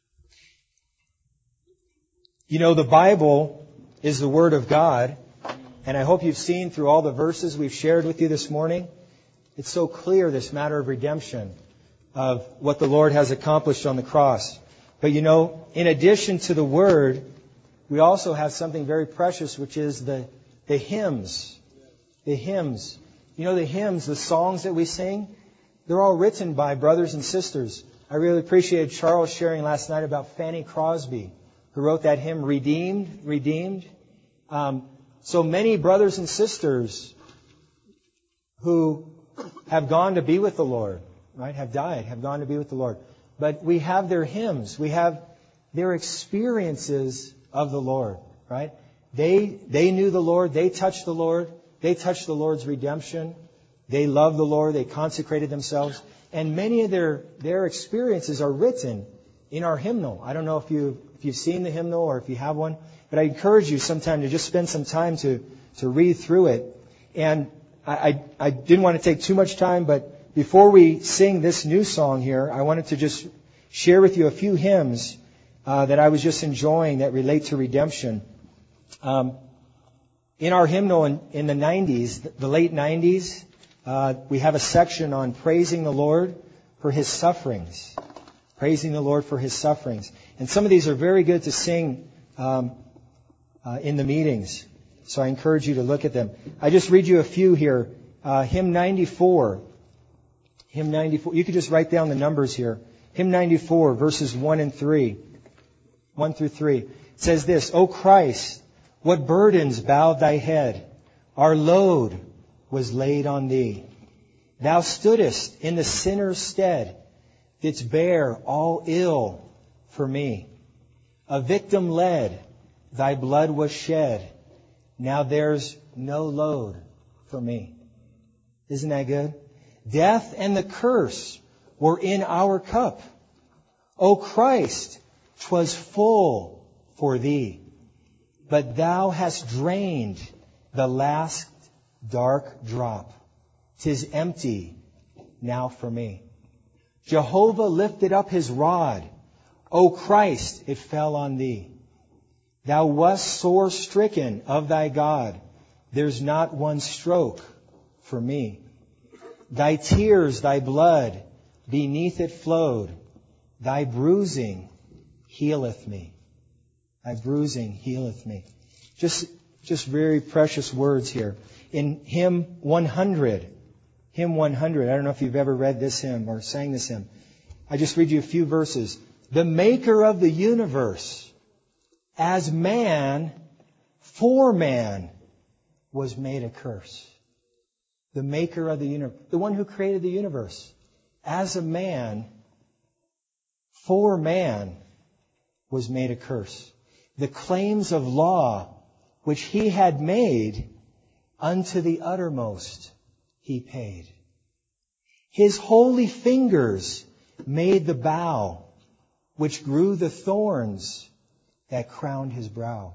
You know, the Bible is the Word of God, and I hope you've seen through all the verses we've shared with you this morning, it's so clear, this matter of redemption, of what the Lord has accomplished on the cross. But you know, in addition to the Word, we also have something very precious, which is the hymns. The hymns. You know, the hymns, the songs that we sing, they're all written by brothers and sisters. I really appreciated Charles sharing last night about Fanny Crosby, who wrote that hymn, Redeemed, Redeemed. So many brothers and sisters who have gone to be with the Lord, right, have died, have gone to be with the Lord. But we have their hymns. We have their experiences of the Lord, right? They knew the Lord. They touched the Lord. They touched the Lord's redemption. They loved the Lord. They consecrated themselves. And many of their experiences are written in our hymnal. I don't know if you've seen the hymnal or if you have one, but I encourage you sometime to just spend some time to read through it. And I didn't want to take too much time, but before we sing this new song here, I wanted to just share with you a few hymns that I was just enjoying that relate to redemption. In our hymnal in the 90s, the late 90s, we have a section on praising the Lord for His sufferings. Praising the Lord for His sufferings. And some of these are very good to sing in the meetings. So I encourage you to look at them. I just read you a few here. Hymn 94. Hymn 94. You could just write down the numbers here. Hymn 94, verses 1 and 3. 1 through 3. It says this, O Christ, what burdens bowed Thy head. Our load was laid on Thee. Thou stoodest in the sinner's stead, didst bear all ill for me. A victim led, Thy blood was shed. Now there's no load for me. Isn't that good? Death and the curse were in our cup. O Christ, 'twas full for Thee, but Thou hast drained the last dark drop. 'Tis empty now for me. Jehovah lifted up His rod. O Christ, it fell on Thee. Thou wast sore stricken of Thy God. There's not one stroke for me. Thy tears, Thy blood, beneath it flowed. Thy bruising healeth me. Thy bruising healeth me. Just very precious words here. In hymn 100, I don't know if you've ever read this hymn or sang this hymn. I just read you a few verses. The Maker of the universe, as man, for man, was made a curse. The Maker of the universe, the one who created the universe, as a man, for man, was made a curse. The claims of law which He had made, unto the uttermost He paid. His holy fingers made the bough, which grew the thorns that crowned His brow.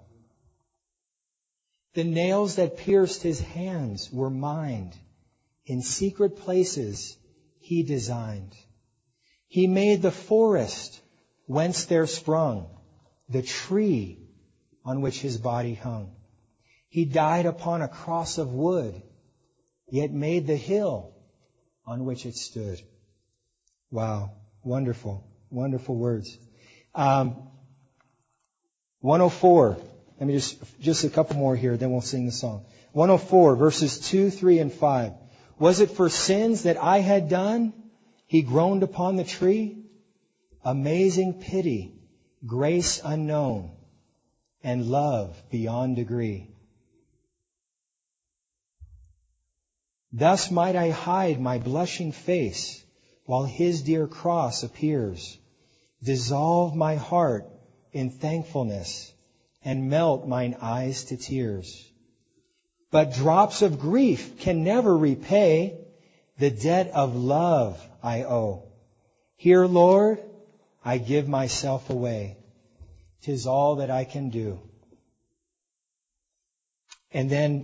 The nails that pierced His hands were mined. In secret places He designed. He made the forest whence there sprung the tree on which His body hung. He died upon a cross of wood, yet made the hill on which it stood. Wow. Wonderful. Wonderful words. 104. Let me just a couple more here, then we'll sing the song. 104, verses 2, 3, and 5. Was it for sins that I had done? He groaned upon the tree. Amazing pity, grace unknown, and love beyond degree. Thus might I hide my blushing face while His dear cross appears. Dissolve my heart in thankfulness and melt mine eyes to tears. But drops of grief can never repay the debt of love I owe. Here, Lord, I give myself away. 'Tis all that I can do. And then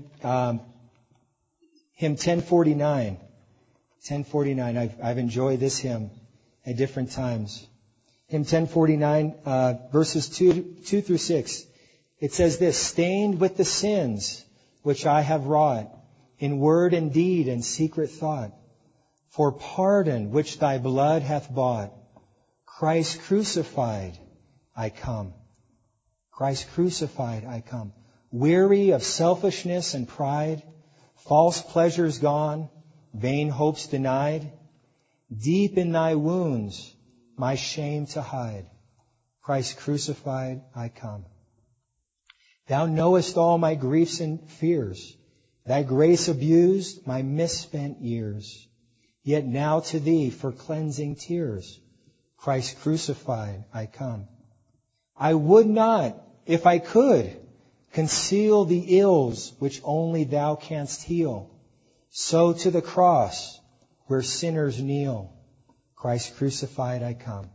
hymn 1049. 1049. I've enjoyed this hymn at different times. Hymn 1049, verses 2 through 6. It says this: stained with the sins which I have wrought, in word and deed and secret thought, for pardon which Thy blood hath bought, Christ crucified, I come. Christ crucified, I come. Weary of selfishness and pride, false pleasures gone, vain hopes denied, deep in Thy wounds, my shame to hide. Christ crucified, I come. Thou knowest all my griefs and fears. Thy grace abused my misspent years. Yet now to Thee for cleansing tears, Christ crucified, I come. I would not, if I could, conceal the ills which only Thou canst heal. So to the cross, where sinners kneel, Christ crucified, I come.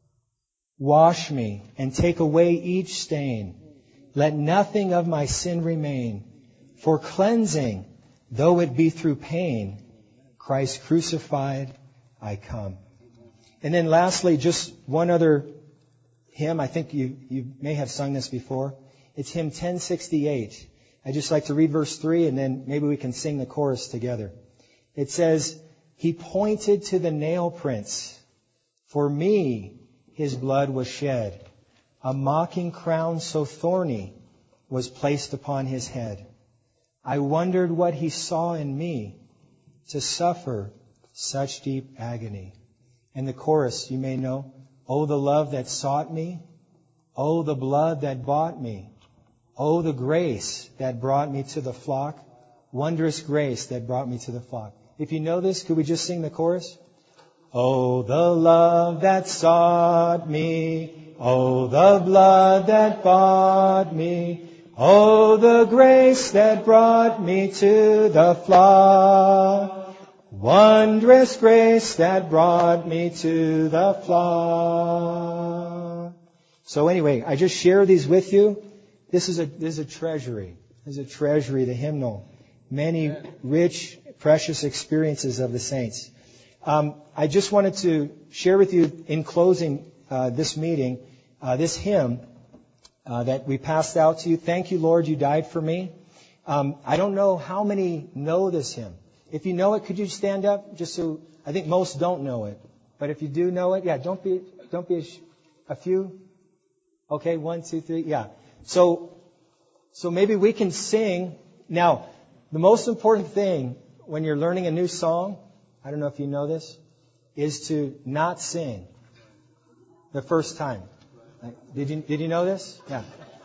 Wash me and take away each stain. Let nothing of my sin remain. For cleansing, though it be through pain, Christ crucified, I come. And then lastly, just one other hymn. I think you may have sung this before. It's hymn 1068. I'd just like to read verse 3 and then maybe we can sing the chorus together. It says, He pointed to the nail prints. For me, His blood was shed. A mocking crown so thorny was placed upon His head. I wondered what He saw in me to suffer such deep agony. And the chorus, you may know, oh, the love that sought me. Oh, the blood that bought me. Oh, the grace that brought me to the flock. Wondrous grace that brought me to the flock. If you know this, could we just sing the chorus? Oh, the love that sought me. Oh, the blood that bought me. Oh, the grace that brought me to the flock. Wondrous grace that brought me to the flock. So anyway, I just share these with you. This is a treasury. This is a treasury, the hymnal. Many rich, precious experiences of the saints. I just wanted to share with you in closing this meeting, this hymn that we passed out to you. Thank you, Lord, you died for me. I don't know how many know this hymn. If you know it, could you stand up? Just so, I think most don't know it. But if you do know it, yeah, don't be a few. Okay, 1, 2, 3, yeah. So maybe we can sing. Now, the most important thing when you're learning a new song, I don't know if you know this, is to not sing the first time. Did you know this? Yeah.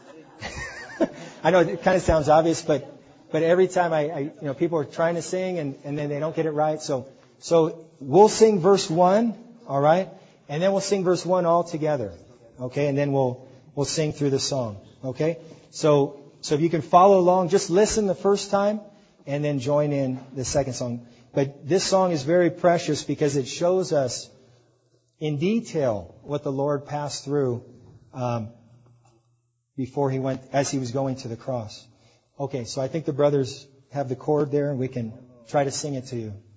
I know it kind of sounds obvious, but every time people are trying to sing and then they don't get it right. So we'll sing verse 1, all right? And then we'll sing verse 1 all together. Okay? And then we'll sing through the song. Okay? So if you can follow along, just listen the first time and then join in the second song. But this song is very precious because it shows us in detail what the Lord passed through as He was going to the cross. Okay, so I think the brothers have the chord there and we can try to sing it to you.